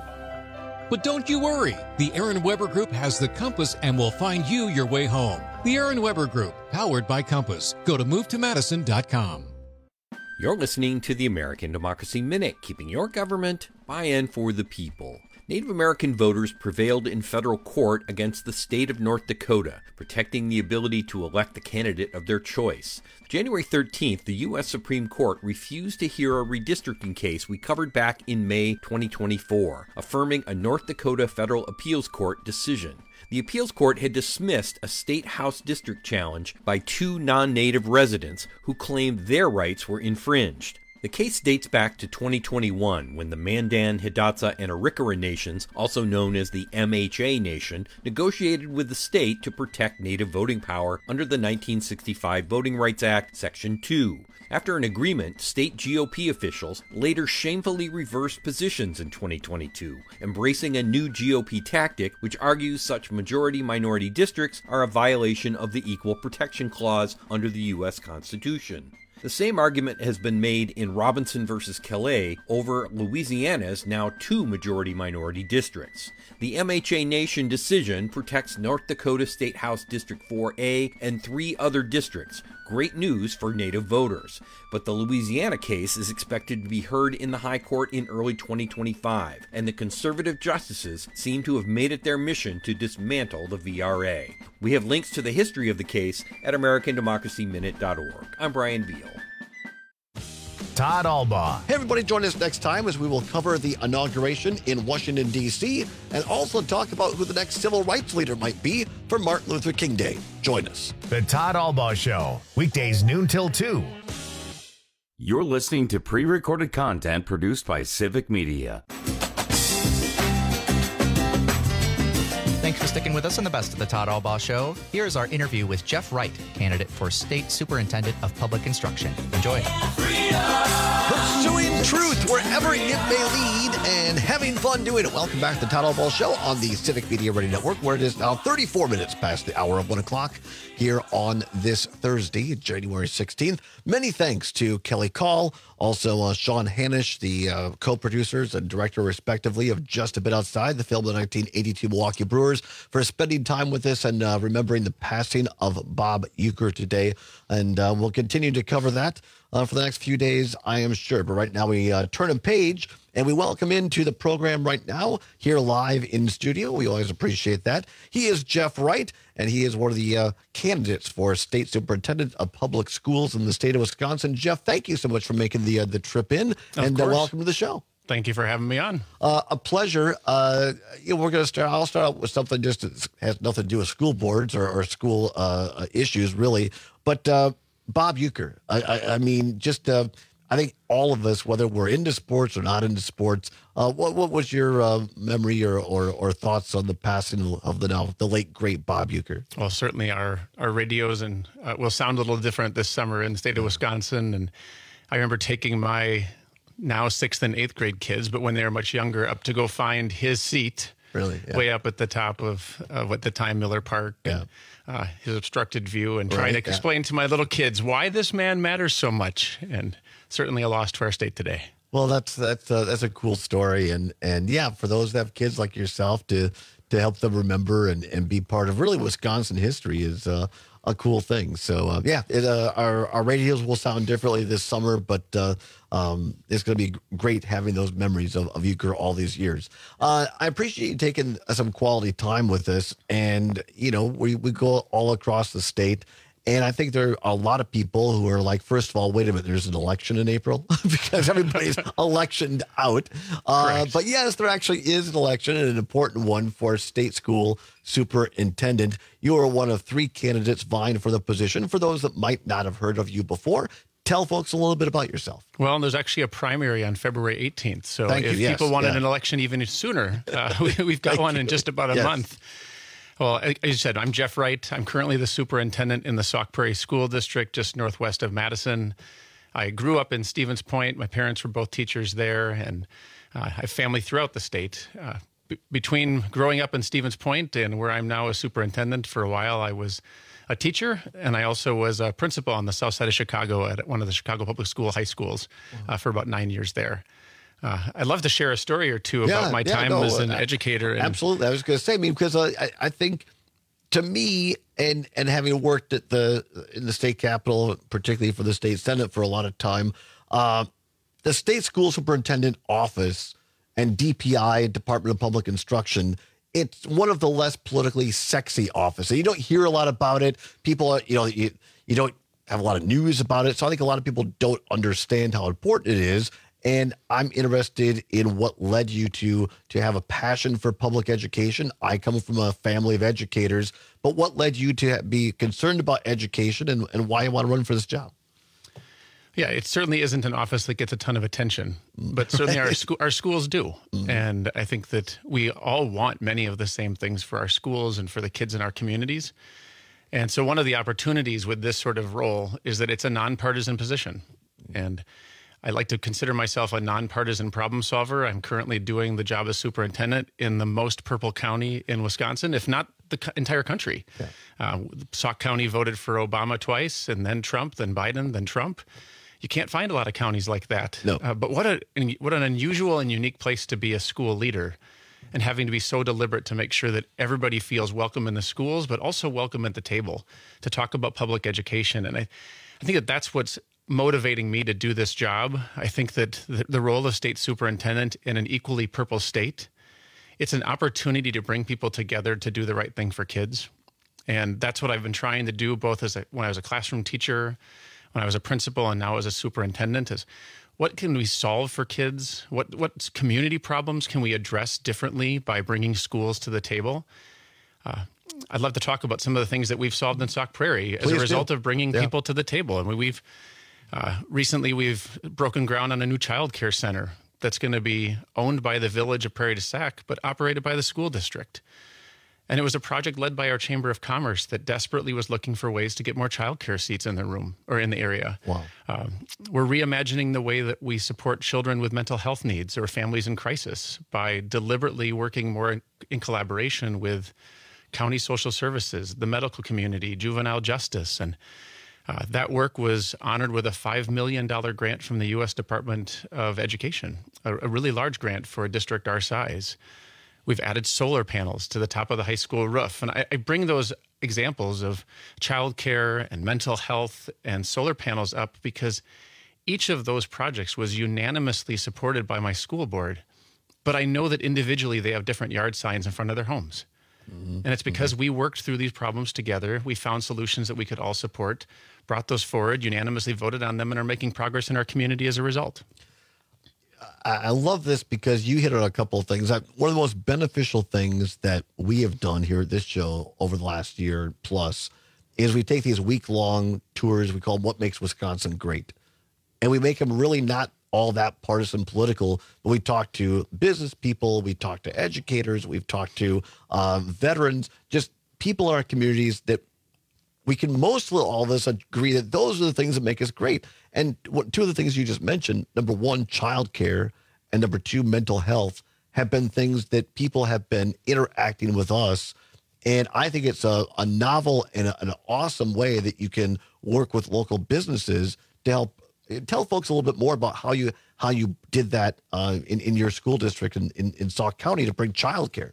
But don't you worry. The Aaron Weber Group has the compass and will find you your way home. The Aaron Weber Group, powered by Compass. Go to move to madison dot com. You're listening to the American Democracy Minute, keeping your government by and for the people. Native American voters prevailed in federal court against the state of North Dakota, protecting the ability to elect the candidate of their choice. January thirteenth, the U S Supreme Court refused to hear a redistricting case we covered back in May twenty twenty-four, affirming a North Dakota Federal Appeals Court decision. The appeals court had dismissed a state house district challenge by two non-native residents who claimed their rights were infringed. The case dates back to twenty twenty-one, when the Mandan, Hidatsa, and Arikara nations, also known as the M H A Nation, negotiated with the state to protect native voting power under the nineteen sixty-five Voting Rights Act, Section two. After an agreement, state G O P officials later shamefully reversed positions in twenty twenty-two, embracing a new G O P tactic which argues such majority-minority districts are a violation of the Equal Protection Clause under the U S Constitution. The same argument has been made in Robinson versus Calais over Louisiana's now two majority-minority districts. The M H A Nation decision protects North Dakota State House District four A and three other districts. Great news for Native voters. But the Louisiana case is expected to be heard in the High Court in early twenty twenty-five, and the conservative justices seem to have made it their mission to dismantle the V R A. We have links to the history of the case at american democracy minute dot org. I'm Brian Beal. Todd Albaugh. Hey, everybody, join us next time as we will cover the inauguration in Washington, D C, and also talk about who the next civil rights leader might be for Martin Luther King Day. Join us. The Todd Albaugh Show, weekdays noon till two. You're listening to pre-recorded content produced by Civic Media. Thanks for sticking with us on the Best of the Todd Albaugh Show. Here's our interview with Jeff Wright, candidate for State Superintendent of Public Instruction. Enjoy. Pursuing truth wherever it may lead and having fun doing it. Welcome back to the Todd Albaugh Show on the Civic Media Radio Network, where it is now thirty-four minutes past the hour of one o'clock here on this Thursday, January sixteenth. Many thanks to Kelly Call, also uh, Sean Hanish, the uh, co-producers and director, respectively, of Just a Bit Outside, the film of the nineteen eighty-two Milwaukee Brewers, for spending time with us and uh, remembering the passing of Bob Uecker today. And uh, we'll continue to cover that uh, for the next few days, I am sure. But right now we uh, turn a page and we welcome into the program right now, here live in studio. We always appreciate that. He is Jeff Wright, and he is one of the uh, candidates for State Superintendent of Public Schools in the state of Wisconsin. Jeff, thank you so much for making the uh, the trip in, Of and uh, course. welcome to the show. Thank you for having me on. Uh, a pleasure. Uh, you know, we're going to start. I'll start out with something just that has nothing to do with school boards or, or school uh, issues, really. But uh, Bob Uecker, I, I, I mean, just uh, I think all of us, whether we're into sports or not into sports, uh, what what was your uh, memory or, or or thoughts on the passing of the now the late great Bob Uecker? Well, certainly our our radios and uh, will sound a little different this summer in the state of Wisconsin, and I remember taking my now sixth and eighth grade kids, but when they were much younger, up to go find his seat. Really? Yeah. Way up at the top of, of at the time Miller Park, yeah. and, uh, his obstructed view, and trying Right, to yeah. explain to my little kids why this man matters so much, and certainly a loss to our state today. Well, that's that's uh, that's a cool story, and and yeah, for those that have kids like yourself to to help them remember and, and be part of really Wisconsin history is uh, a cool thing. So uh, yeah, it, uh, our our radios will sound differently this summer, but uh, um, it's going to be great having those memories of, of Uecker all these years. Uh, I appreciate you taking some quality time with us, and you know we we go all across the state. And I think there are a lot of people who are like, first of all, wait a minute, there's an election in April because everybody's electioned out. Uh, but yes, there actually is an election, and an important one for state school superintendent. You are one of three candidates vying for the position. For those that might not have heard of you before, tell folks a little bit about yourself. Well, there's actually a primary on February eighteenth. So Thank if you, yes, people wanted yeah. an election even sooner, uh, we, we've got Thank one you. in just about a Yes. month. Well, as you said, I'm Jeff Wright. I'm currently the superintendent in the Sauk Prairie School District, just northwest of Madison. I grew up in Stevens Point. My parents were both teachers there, and uh, I have family throughout the state. Uh, b- between growing up in Stevens Point and where I'm now a superintendent, for a while I was a teacher, and I also was a principal on the south side of Chicago at one of the Chicago Public School high schools uh, for about nine years there. Uh, I'd love to share a story or two about Yeah, my yeah, time no, as an uh, educator. And, Absolutely. I was going to say, I mean, because uh, I, I think to me, and and having worked at the in the state capitol, particularly for the state senate for a lot of time, uh, the state school superintendent office and D P I, Department of Public Instruction, it's one of the less politically sexy offices. You don't hear a lot about it. People, are, you know, you, you don't have a lot of news about it. So I think a lot of people don't understand how important it is. And I'm interested in what led you to to have a passion for public education. I come from a family of educators, but what led you to be concerned about education and, and why you want to run for this job? Yeah, it certainly isn't an office that gets a ton of attention, but certainly our scho- our schools do. Mm-hmm. And I think that we all want many of the same things for our schools and for the kids in our communities. And so one of the opportunities with this sort of role is that it's a nonpartisan position. And I like to consider myself a nonpartisan problem solver. I'm currently doing the job as superintendent in the most purple county in Wisconsin, if not the co- entire country. Yeah. Uh, Sauk County voted for Obama twice, and then Trump, then Biden, then Trump. You can't find a lot of counties like that. No. Uh, but what a what an unusual and unique place to be a school leader, and having to be so deliberate to make sure that everybody feels welcome in the schools, but also welcome at the table to talk about public education. And I, I think that that's what's motivating me to do this job. I think that the, the role of state superintendent in an equally purple state, it's an opportunity to bring people together to do the right thing for kids. And that's what I've been trying to do, both as a, when I was a classroom teacher, when I was a principal, and now as a superintendent, is what can we solve for kids? What what community problems can we address differently by bringing schools to the table? Uh, I'd love to talk about some of the things that we've solved in Sauk Prairie as Please a result do. of bringing Yeah. people to the table. I mean, we've uh, recently we've broken ground on a new child care center that's going to be owned by the village of Prairie du Sac, but operated by the school district. And it was a project led by our Chamber of Commerce that desperately was looking for ways to get more childcare seats in the room or in the area. Wow. Um, we're reimagining the way that we support children with mental health needs or families in crisis by deliberately working more in, in collaboration with county social services, the medical community, juvenile justice. And uh, that work was honored with a five million dollars grant from the U S Department of Education, a, a really large grant for a district our size. We've added solar panels to the top of the high school roof. And I, I bring those examples of childcare and mental health and solar panels up because each of those projects was unanimously supported by my school board. But I know that individually they have different yard signs in front of their homes. Mm-hmm. And it's because mm-hmm. we worked through these problems together. We found solutions that we could all support, brought those forward, unanimously voted on them, and are making progress in our community as a result. I, I love this because you hit on a couple of things. I, one of the most beneficial things that we have done here at this show over the last year plus is we take these week-long tours. We call them What Makes Wisconsin Great. And we make them really not all that partisan political, but we talk to business people, we talk to educators, we've talked to uh, veterans, just people in our communities that we can mostly all of us agree that those are the things that make us great. And what, two of the things you just mentioned, number one, childcare, and number two, mental health, have been things that people have been interacting with us. And I think it's a, a novel and a, an awesome way that you can work with local businesses to help tell folks a little bit more about how you how you did that uh, in, in your school district in, in, in Sauk County to bring childcare.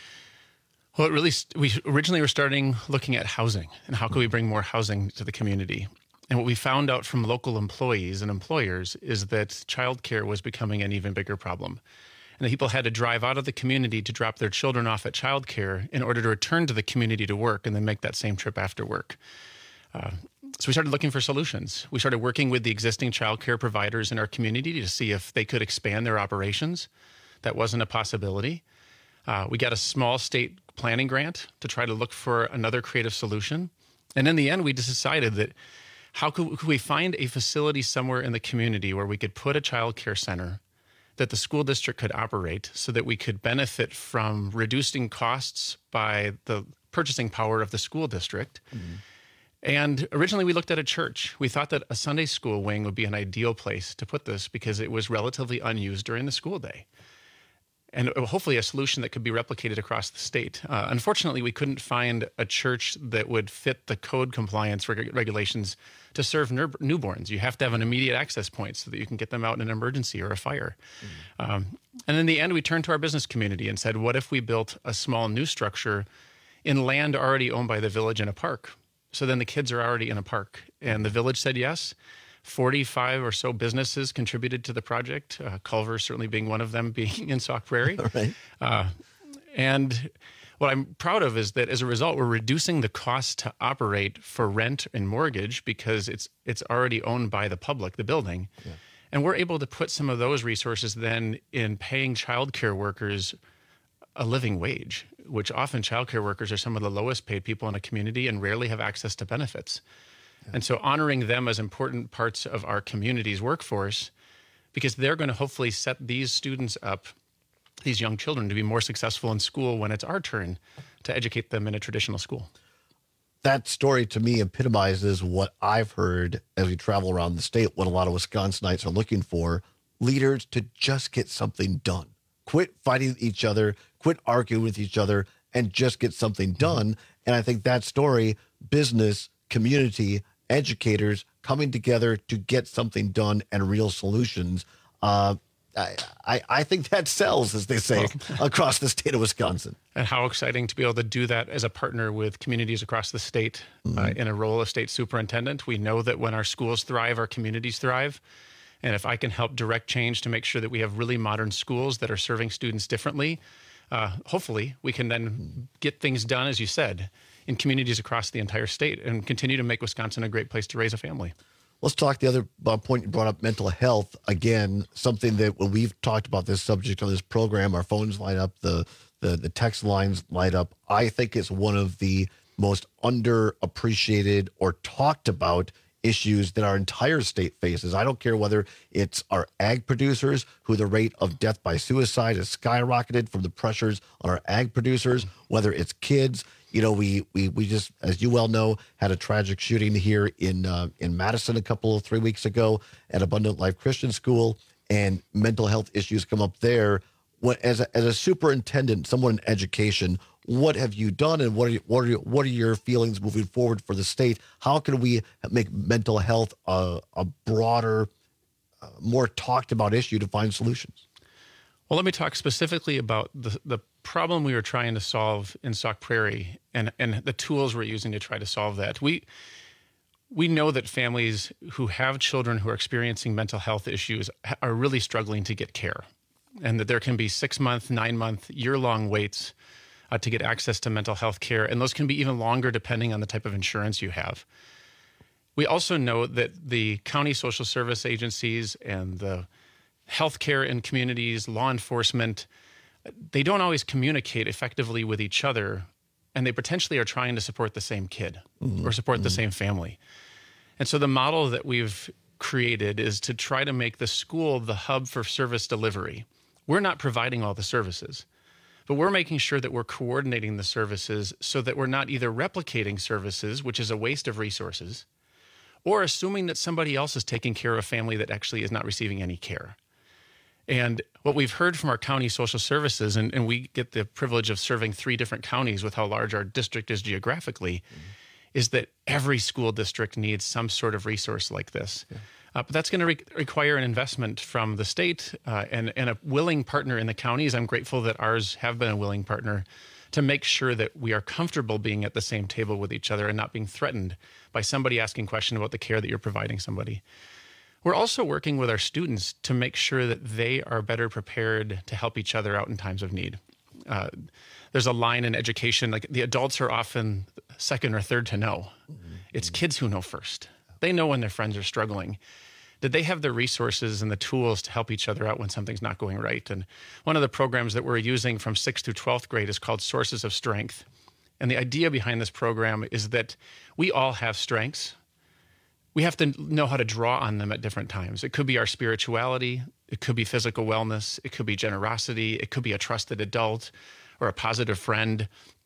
Well, it really, we originally were starting looking at housing and how could we bring more housing to the community. And what we found out from local employees and employers is that childcare was becoming an even bigger problem. And that people had to drive out of the community to drop their children off at childcare in order to return to the community to work and then make that same trip after work. Uh, so we started looking for solutions. We started working with the existing childcare providers in our community to see if they could expand their operations. That wasn't a possibility. Uh, we got a small state planning grant to try to look for another creative solution. And in the end, we just decided that how could, could we find a facility somewhere in the community where we could put a child care center that the school district could operate so that we could benefit from reducing costs by the purchasing power of the school district. Mm-hmm. And originally we looked at a church. We thought that a Sunday school wing would be an ideal place to put this because it was relatively unused during the school day. And hopefully a solution that could be replicated across the state. Uh, unfortunately, we couldn't find a church that would fit the code compliance reg- regulations to serve ner- newborns. You have to have an immediate access point so that you can get them out in an emergency or a fire. Mm-hmm. Um, and in the end, we turned to our business community and said, what if we built a small new structure in land already owned by the village in a park? So then the kids are already in a park. And the village said yes. forty-five or so businesses contributed to the project, uh, Culver certainly being one of them, being in Sauk Prairie. Right. Uh, and what I'm proud of is that as a result, we're reducing the cost to operate for rent and mortgage because it's it's already owned by the public, the building. Yeah. And we're able to put some of those resources then in paying childcare workers a living wage, which often childcare workers are some of the lowest paid people in a community and rarely have access to benefits. And so honoring them as important parts of our community's workforce, because they're going to hopefully set these students up, these young children, to be more successful in school when it's our turn to educate them in a traditional school. That story to me epitomizes what I've heard as we travel around the state, what a lot of Wisconsinites are looking for, leaders to just get something done. Quit fighting each other, quit arguing with each other, and just get something done. And I think that story, business, community, educators coming together to get something done and real solutions. Uh, I, I, I think that sells, as they say, across the state of Wisconsin. And how exciting to be able to do that as a partner with communities across the state mm-hmm. uh, in a role as state superintendent. We know that when our schools thrive, our communities thrive. And if I can help direct change to make sure that we have really modern schools that are serving students differently, uh, hopefully we can then get things done, as you said, in communities across the entire state and continue to make Wisconsin a great place to raise a family. Let's talk the other uh, point you brought up, mental health. Again, something that when we've talked about this subject on this program, our phones light up, the, the, the text lines light up. I think it's one of the most underappreciated or talked about issues that our entire state faces. I don't care whether it's our ag producers, who the rate of death by suicide has skyrocketed from the pressures on our ag producers, whether it's kids. You know, we we we just, as you well know, had a tragic shooting here in uh, in Madison a couple of three weeks ago at Abundant Life Christian School, and mental health issues come up there. What, as a, as a superintendent, someone in education, what have you done, and what are you, what are you, what are your feelings moving forward for the state? How can we make mental health a, a broader, uh, more talked about issue to find solutions? Well, let me talk specifically about the the problem we were trying to solve in Sauk Prairie and, and the tools we're using to try to solve that. We we know that families who have children who are experiencing mental health issues are really struggling to get care, and that there can be six-month, nine-month, year-long waits uh, to get access to mental health care, and those can be even longer depending on the type of insurance you have. We also know that the county social service agencies and the healthcare in communities, law enforcement, they don't always communicate effectively with each other, and they potentially are trying to support the same kid mm-hmm. or support mm-hmm. the same family. And so the model that we've created is to try to make the school the hub for service delivery. We're not providing all the services, but we're making sure that we're coordinating the services so that we're not either replicating services, which is a waste of resources, or assuming that somebody else is taking care of a family that actually is not receiving any care. And what we've heard from our county social services, and, and we get the privilege of serving three different counties with how large our district is geographically, mm-hmm. is that every school district needs some sort of resource like this. Yeah. Uh, but that's going to re- require an investment from the state uh, and, and a willing partner in the counties. I'm grateful that ours have been a willing partner to make sure that we are comfortable being at the same table with each other and not being threatened by somebody asking questions about the care that you're providing somebody. We're also working with our students to make sure that they are better prepared to help each other out in times of need. Uh, there's a line in education, like the adults are often second or third to know. Mm-hmm. It's kids who know first. They know when their friends are struggling. Did they have the resources and the tools to help each other out when something's not going right? And one of the programs that we're using from sixth through twelfth grade is called Sources of Strength. And the idea behind this program is that we all have strengths. We have to know how to draw on them at different times. It could be our spirituality. It could be physical wellness. It could be generosity. It could be a trusted adult or a positive friend.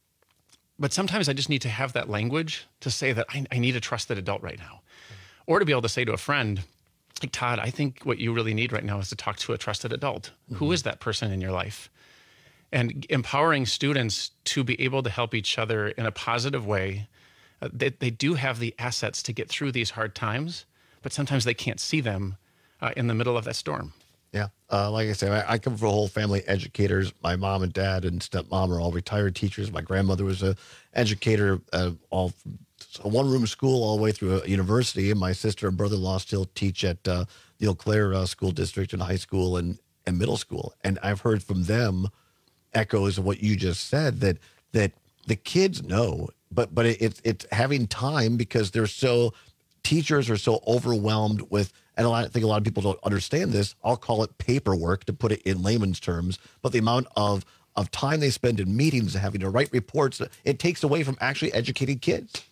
But sometimes I just need to have that language to say that I, I need a trusted adult right now. Mm-hmm. Or to be able to say to a friend, like, Todd, I think what you really need right now is to talk to a trusted adult. Mm-hmm. Who is that person in your life? And empowering students to be able to help each other in a positive way. Uh, they, they do have the assets to get through these hard times, but sometimes they can't see them uh, in the middle of that storm. Yeah. Uh, like I said, I, I come from a whole family of educators. My mom and dad and stepmom are all retired teachers. My grandmother was an educator, uh, all from a one-room school all the way through a university. And my sister and brother-in-law still teach at uh, the Eau Claire uh, School District in high school and, and middle school. And I've heard from them echoes of what you just said, that that the kids know, but but it, it's it's having time because they're so, teachers are so overwhelmed with, and a lot, I think a lot of people don't understand this. I'll call it paperwork to put it in layman's terms, but the amount of of time they spend in meetings, having to write reports, it takes away from actually educating kids.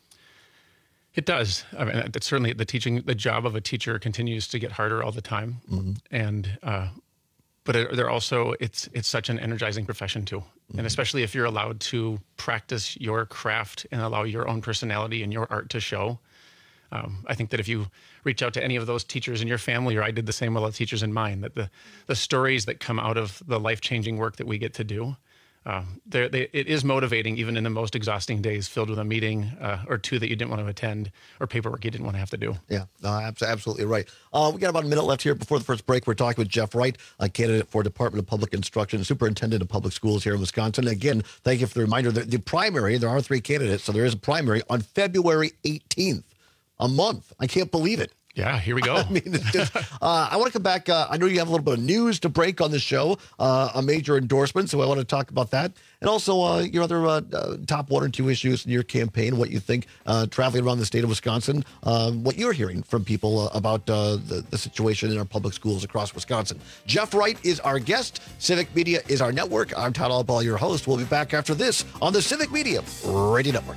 It does. I mean, it's certainly the teaching, the job of a teacher continues to get harder all the time. Mm-hmm. And, uh, but it, they're also, it's, it's such an energizing profession too. Mm-hmm. And especially if you're allowed to practice your craft and allow your own personality and your art to show. Um, I think that if you reach out to any of those teachers in your family, or I did the same with the teachers in mine, that the, the stories that come out of the life-changing work that we get to do, Uh, they, it is motivating even in the most exhausting days filled with a meeting uh, or two that you didn't want to attend or paperwork you didn't want to have to do. Yeah, no, absolutely right. Uh, we got about a minute left here before the first break. We're talking with Jeff Wright, a candidate for Department of Public Instruction, Superintendent of Public Schools here in Wisconsin. Again, thank you for the reminder. The, the primary, there are three candidates, so there is a primary on February eighteenth, a month. I can't believe it. Yeah, here we go. I mean, it's just, uh, I want to come back. Uh, I know you have a little bit of news to break on the show, uh, a major endorsement, so I want to talk about that. And also uh, your other uh, uh, top one or two issues in your campaign, what you think uh, traveling around the state of Wisconsin, uh, what you're hearing from people uh, about uh, the, the situation in our public schools across Wisconsin. Jeff Wright is our guest. Civic Media is our network. I'm Todd Albaugh, your host. We'll be back after this on the Civic Media Radio Network.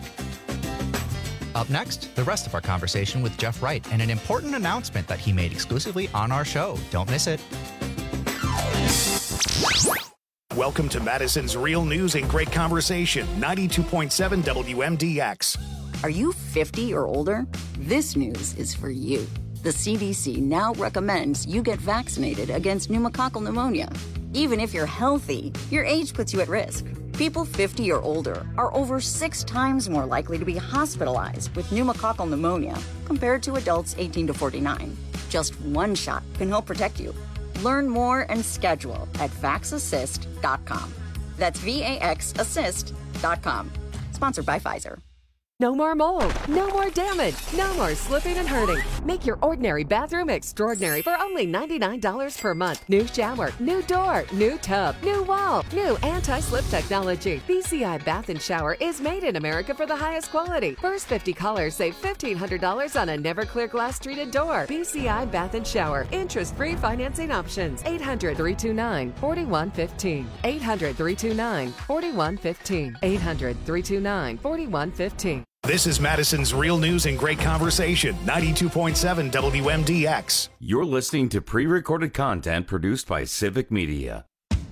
Up next, the rest of our conversation with Jeff Wright and an important announcement that he made exclusively on our show. Don't miss it. Welcome to Madison's Real News and Great Conversation, ninety-two point seven W M D X. Are you fifty or older? This news is for you. The C D C now recommends you get vaccinated against pneumococcal pneumonia. Even if you're healthy, your age puts you at risk. People fifty or older are over six times more likely to be hospitalized with pneumococcal pneumonia compared to adults eighteen to forty-nine. Just one shot can help protect you. Learn more and schedule at vax assist dot com. That's V A X assist dot com. Sponsored by Pfizer. No more mold, no more damage, no more slipping and hurting. Make your ordinary bathroom extraordinary for only ninety-nine dollars per month. New shower, new door, new tub, new wall, new anti-slip technology. B C I Bath and Shower is made in America for the highest quality. First fifty callers save fifteen hundred dollars on a Never-Clear glass treated door. B C I Bath and Shower. Interest-free financing options. eight hundred, three two nine, four one one five. eight hundred, three two nine, four one one five. eight hundred, three two nine, four one one five. This is Madison's Real News and Great Conversation, ninety-two point seven W M D X. You're listening to pre-recorded content produced by Civic Media.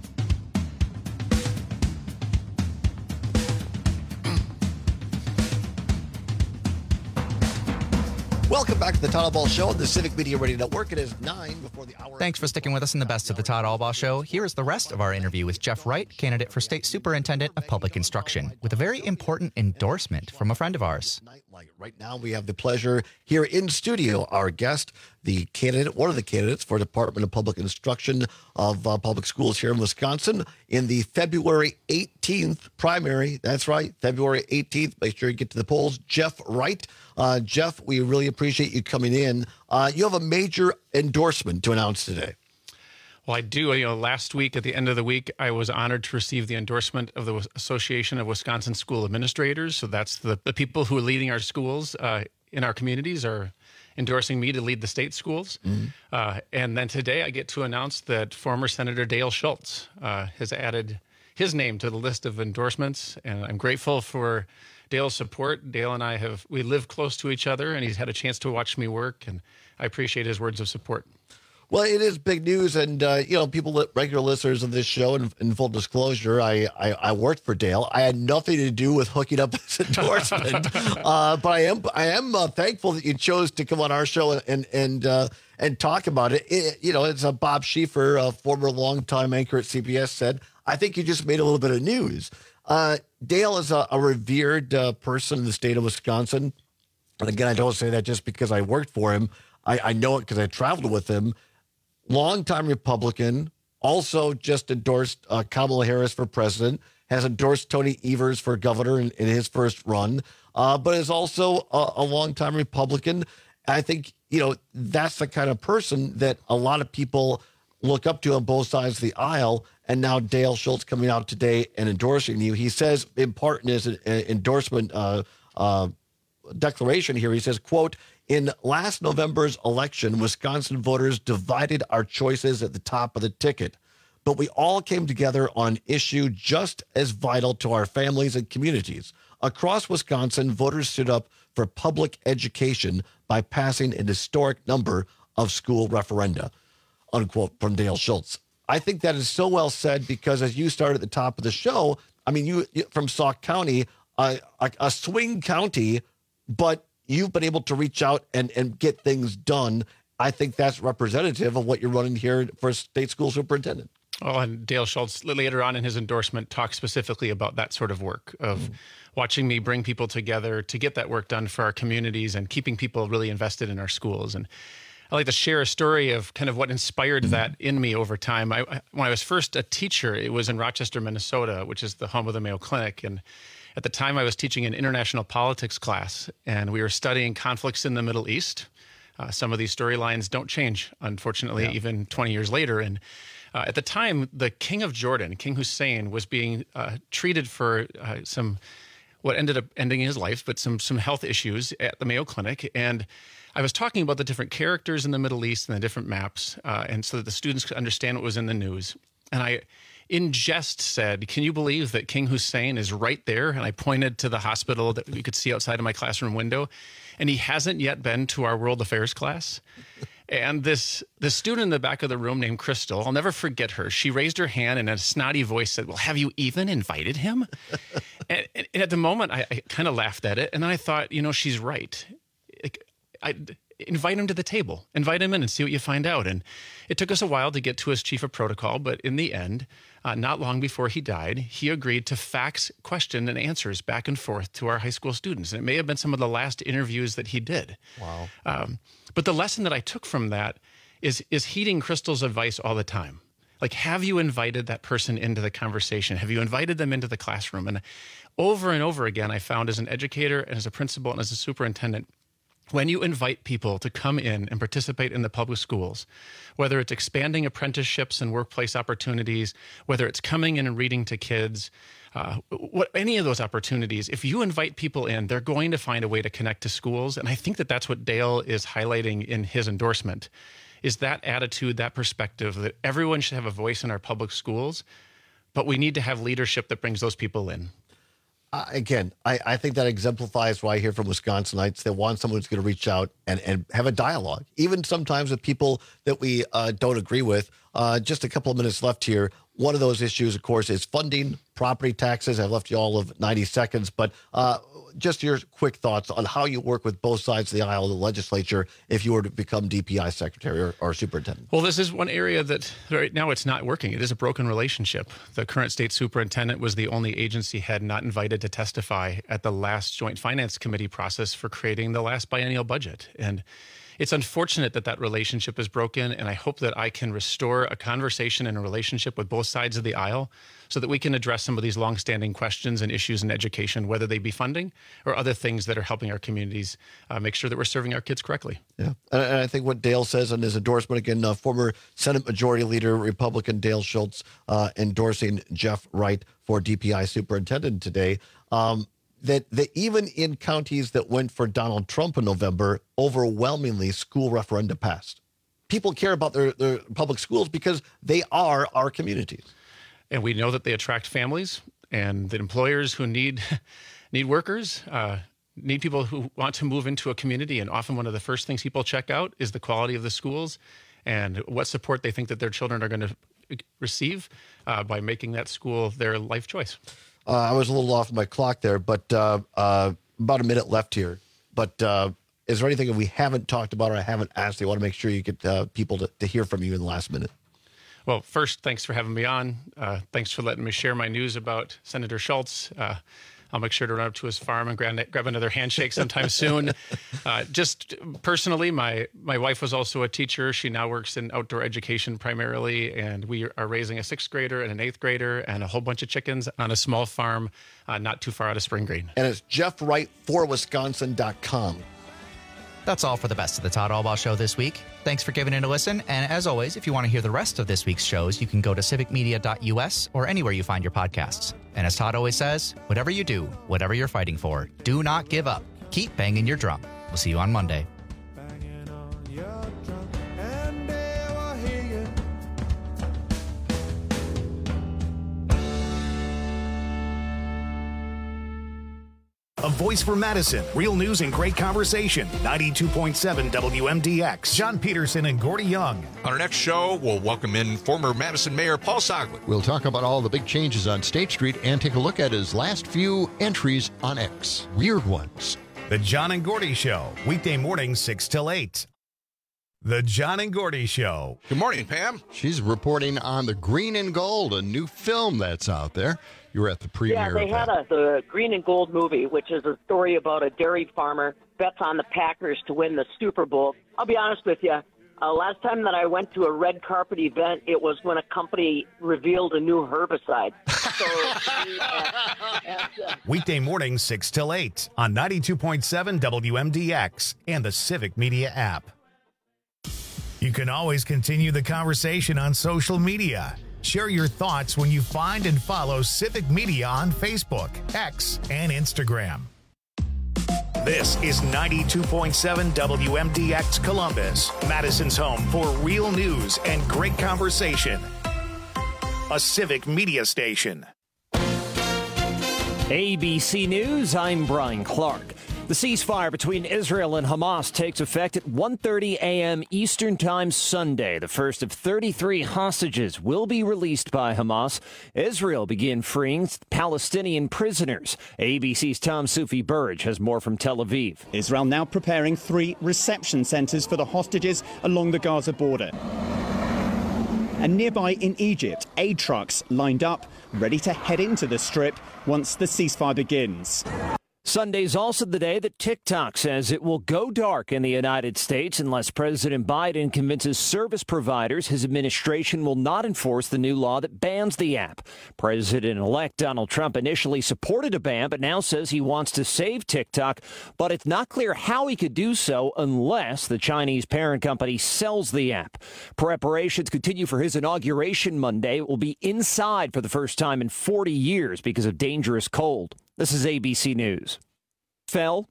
Welcome back to the Todd Albaugh Show on the Civic Media Radio Network. It is nine before the hour. Thanks for sticking with us in the best of the Todd Albaugh Show. Here is the rest of our interview with Jeff Wright, candidate for State Superintendent of Public Instruction, with a very important endorsement from a friend of ours. Right now, we have the pleasure here in studio, our guest, the candidate, one of the candidates for Department of Public Instruction of uh, Public Schools here in Wisconsin in the February eighteenth primary. That's right, February eighteenth. Make sure you get to the polls. Jeff Wright. Uh, Jeff, we really appreciate you coming in. Uh, you have a major endorsement to announce today. Well, I do. You know, last week, at the end of the week, I was honored to receive the endorsement of the Association of Wisconsin School Administrators. So that's the, the people who are leading our schools uh, in our communities are endorsing me to lead the state schools. Mm-hmm. Uh, and then today I get to announce that former Senator Dale Schultz uh, has added his name to the list of endorsements. And I'm grateful for Dale's support. Dale and I have, we live close to each other, and he's had a chance to watch me work. And I appreciate his words of support. Well, it is big news, and, uh, you know, people, regular listeners of this show, in, in full disclosure, I, I, I worked for Dale. I had nothing to do with hooking up this endorsement, uh, but I am I am uh, thankful that you chose to come on our show and and uh, and talk about it. it. You know, it's a Bob Schieffer, a former longtime anchor at C B S, said, I think you just made a little bit of news. Uh, Dale is a, a revered uh, person in the state of Wisconsin, and again, I don't say that just because I worked for him. I, I know it because I traveled with him. Longtime Republican, also just endorsed uh, Kamala Harris for president, has endorsed Tony Evers for governor in, in his first run, uh, but is also a, a longtime Republican. I think, you know, that's the kind of person that a lot of people look up to on both sides of the aisle. And now Dale Schultz coming out today and endorsing you. He says, in part in his uh, endorsement uh, uh, declaration here, he says, quote, in last November's election, Wisconsin voters divided our choices at the top of the ticket, but we all came together on an issue just as vital to our families and communities. Across Wisconsin, voters stood up for public education by passing an historic number of school referenda, unquote, from Dale Schultz. I think that is so well said because as you started at the top of the show, I mean, you, you from Sauk County, uh, a, a swing county, but you've been able to reach out and, and get things done. I think that's representative of what you're running here for state school superintendent. Oh, and Dale Schultz later on in his endorsement talks specifically about that sort of work of mm. watching me bring people together to get that work done for our communities and keeping people really invested in our schools. And I like to share a story of kind of what inspired mm-hmm. that in me over time. I, when I was first a teacher, it was in Rochester, Minnesota, which is the home of the Mayo Clinic. And at the time, I was teaching an international politics class, and we were studying conflicts in the Middle East. Uh, some of these storylines don't change, unfortunately, yeah. even twenty years later. And uh, at the time, the King of Jordan, King Hussein, was being uh, treated for uh, some, what ended up ending his life, but some some health issues at the Mayo Clinic. And I was talking about the different characters in the Middle East and the different maps, uh, and so that the students could understand what was in the news. And I, in jest, said, can you believe that King Hussein is right there? And I pointed to the hospital that we could see outside of my classroom window. And he hasn't yet been to our world affairs class. And this, this student in the back of the room named Crystal, I'll never forget her. She raised her hand and in a snotty voice said, well, have you even invited him? and, and at the moment, I, I kind of laughed at it. And then I thought, you know, she's right. I invite him to the table, invite him in and see what you find out. And it took us a while to get to his chief of protocol, but in the end, uh, not long before he died, he agreed to fax question and answers back and forth to our high school students. And it may have been some of the last interviews that he did. Wow. Um, but the lesson that I took from that is, is heeding Crystal's advice all the time. Like, have you invited that person into the conversation? Have you invited them into the classroom? And over and over again, I found as an educator and as a principal and as a superintendent, When you invite people to come in and participate in the public schools, whether it's expanding apprenticeships and workplace opportunities, whether it's coming in and reading to kids, uh, what any of those opportunities, if you invite people in, they're going to find a way to connect to schools. And I think that that's what Dale is highlighting in his endorsement, is that attitude, that perspective that everyone should have a voice in our public schools, but we need to have leadership that brings those people in. Uh, again, I, I think that exemplifies what I hear from Wisconsinites. They want someone who's going to reach out and, and have a dialogue, even sometimes with people that we uh, don't agree with. Uh, just a couple of minutes left here. One of those issues, of course, is funding, property taxes. I've left you all of ninety seconds, but uh, just your quick thoughts on how you work with both sides of the aisle of the legislature if you were to become D P I secretary or, or superintendent. Well, this is one area that right now it's not working. It is a broken relationship. The current state superintendent was the only agency head not invited to testify at the last Joint Finance Committee process for creating the last biennial budget. And it's unfortunate that that relationship is broken, and I hope that I can restore a conversation and a relationship with both sides of the aisle so that we can address some of these longstanding questions and issues in education, whether they be funding or other things that are helping our communities uh, make sure that we're serving our kids correctly. Yeah, and, and I think what Dale says in his endorsement, again, uh, former Senate Majority Leader, Republican Dale Schultz, uh, endorsing Jeff Wright for D P I superintendent today, um, that, that even in counties that went for Donald Trump in November, overwhelmingly school referenda passed. People care about their, their public schools because they are our communities. And we know that they attract families and that employers who need need workers, uh, need people who want to move into a community. And often one of the first things people check out is the quality of the schools and what support they think that their children are going to receive uh, by making that school their life choice. Uh, I was a little off my clock there, but uh, uh, about a minute left here. But uh, is there anything that we haven't talked about or I haven't asked? I want to make sure you get uh, people to, to hear from you in the last minute. Well, first, thanks for having me on. Uh, thanks for letting me share my news about Senator Schultz. Uh, I'll make sure to run up to his farm and grab, grab another handshake sometime soon. Uh, just personally, my, my wife was also a teacher. She now works in outdoor education primarily, and we are raising a sixth grader and an eighth grader and a whole bunch of chickens on a small farm uh, not too far out of Spring Green. And it's Jeff Wright for Wisconsin dot com. That's all for the Best of the Todd Albaugh Show this week. Thanks for giving it a listen. And as always, if you want to hear the rest of this week's shows, you can go to civic media dot U S or anywhere you find your podcasts. And as Todd always says, whatever you do, whatever you're fighting for, do not give up. Keep banging your drum. We'll see you on Monday. A voice for Madison. Real news and great conversation. ninety-two point seven W M D X. John Peterson and Gordy Young. On our next show, we'll welcome in former Madison Mayor Paul Soglin. We'll talk about all the big changes on State Street and take a look at his last few entries on X. Weird ones. The John and Gordy Show. Weekday mornings, six till eight. The John and Gordy Show. Good morning, Pam. She's reporting on The Green and Gold, a new film that's out there. You were at the premiere. Yeah, they of had that. a, the Green and Gold movie, which is a story about a dairy farmer bets on the Packers to win the Super Bowl. I'll be honest with you. Uh, last time that I went to a red carpet event, it was when a company revealed a new herbicide. So, uh, and, uh, Weekday mornings, six till eight on ninety-two point seven W M D X and the Civic Media app. You can always continue the conversation on social media. Share your thoughts when you find and follow Civic Media on Facebook, X, and Instagram. This is ninety-two point seven W M D X Columbus, Madison's home for real news and great conversation. A Civic Media station. A B C News, I'm Brian Clark. The ceasefire between Israel and Hamas takes effect at one thirty a.m. Eastern Time Sunday. The first of thirty-three hostages will be released by Hamas. Israel begin freeing Palestinian prisoners. A B C's Tom Sufi Burridge has more from Tel Aviv. Israel now preparing three reception centers for the hostages along the Gaza border. And nearby in Egypt, aid trucks lined up, ready to head into the Strip once the ceasefire begins. Sunday's also the day that TikTok says it will go dark in the United States unless President Biden convinces service providers his administration will not enforce the new law that bans the app. President-elect Donald Trump initially supported a ban, but now says he wants to save TikTok, but it's not clear how he could do so unless the Chinese parent company sells the app. Preparations continue for his inauguration Monday. It will be inside for the first time in forty years because of dangerous cold. This is A B C News. Fell.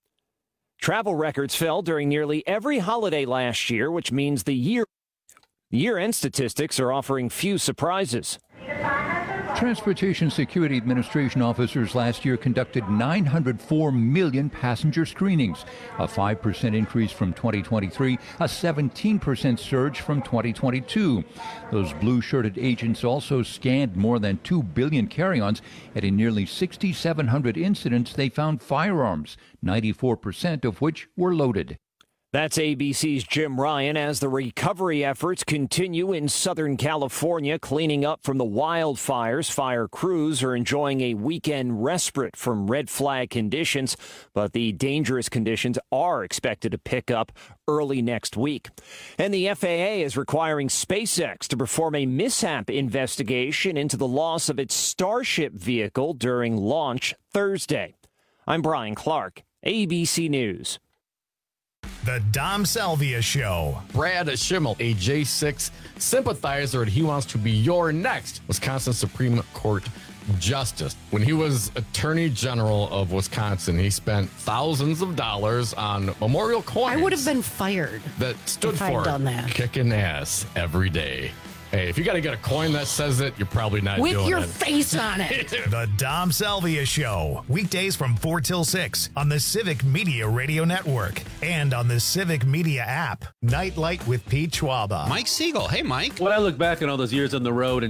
Travel records fell during nearly every holiday last year, which means the year year-end statistics are offering few surprises. Transportation Security Administration officers last year conducted nine hundred four million passenger screenings, a five percent increase from twenty twenty-three, a seventeen percent surge from twenty twenty-two. Those blue-shirted agents also scanned more than two billion carry-ons, and in nearly six thousand seven hundred incidents they found firearms, ninety-four percent of which were loaded. That's A B C's Jim Ryan as the recovery efforts continue in Southern California, cleaning up from the wildfires. Fire crews are enjoying a weekend respite from red flag conditions, but the dangerous conditions are expected to pick up early next week. And the F A A is requiring SpaceX to perform a mishap investigation into the loss of its Starship vehicle during launch Thursday. I'm Brian Clark, A B C News. The Dom Salvia Show. Brad Schimmel, a J six sympathizer, and he wants to be your next Wisconsin Supreme Court justice. When he was Attorney General of Wisconsin, he spent thousands of dollars on memorial coins. I would have been fired that stood if for I'd done that. Kicking ass every day. Hey, if you got to get a coin that says it, you're probably not With doing your it. face on it. The Dom Salvia Show. Weekdays from four till six on the Civic Media Radio Network and on the Civic Media app. Nightlight with Pete Schwaba. Mike Siegel. Hey, Mike. When I look back on all those years on the road and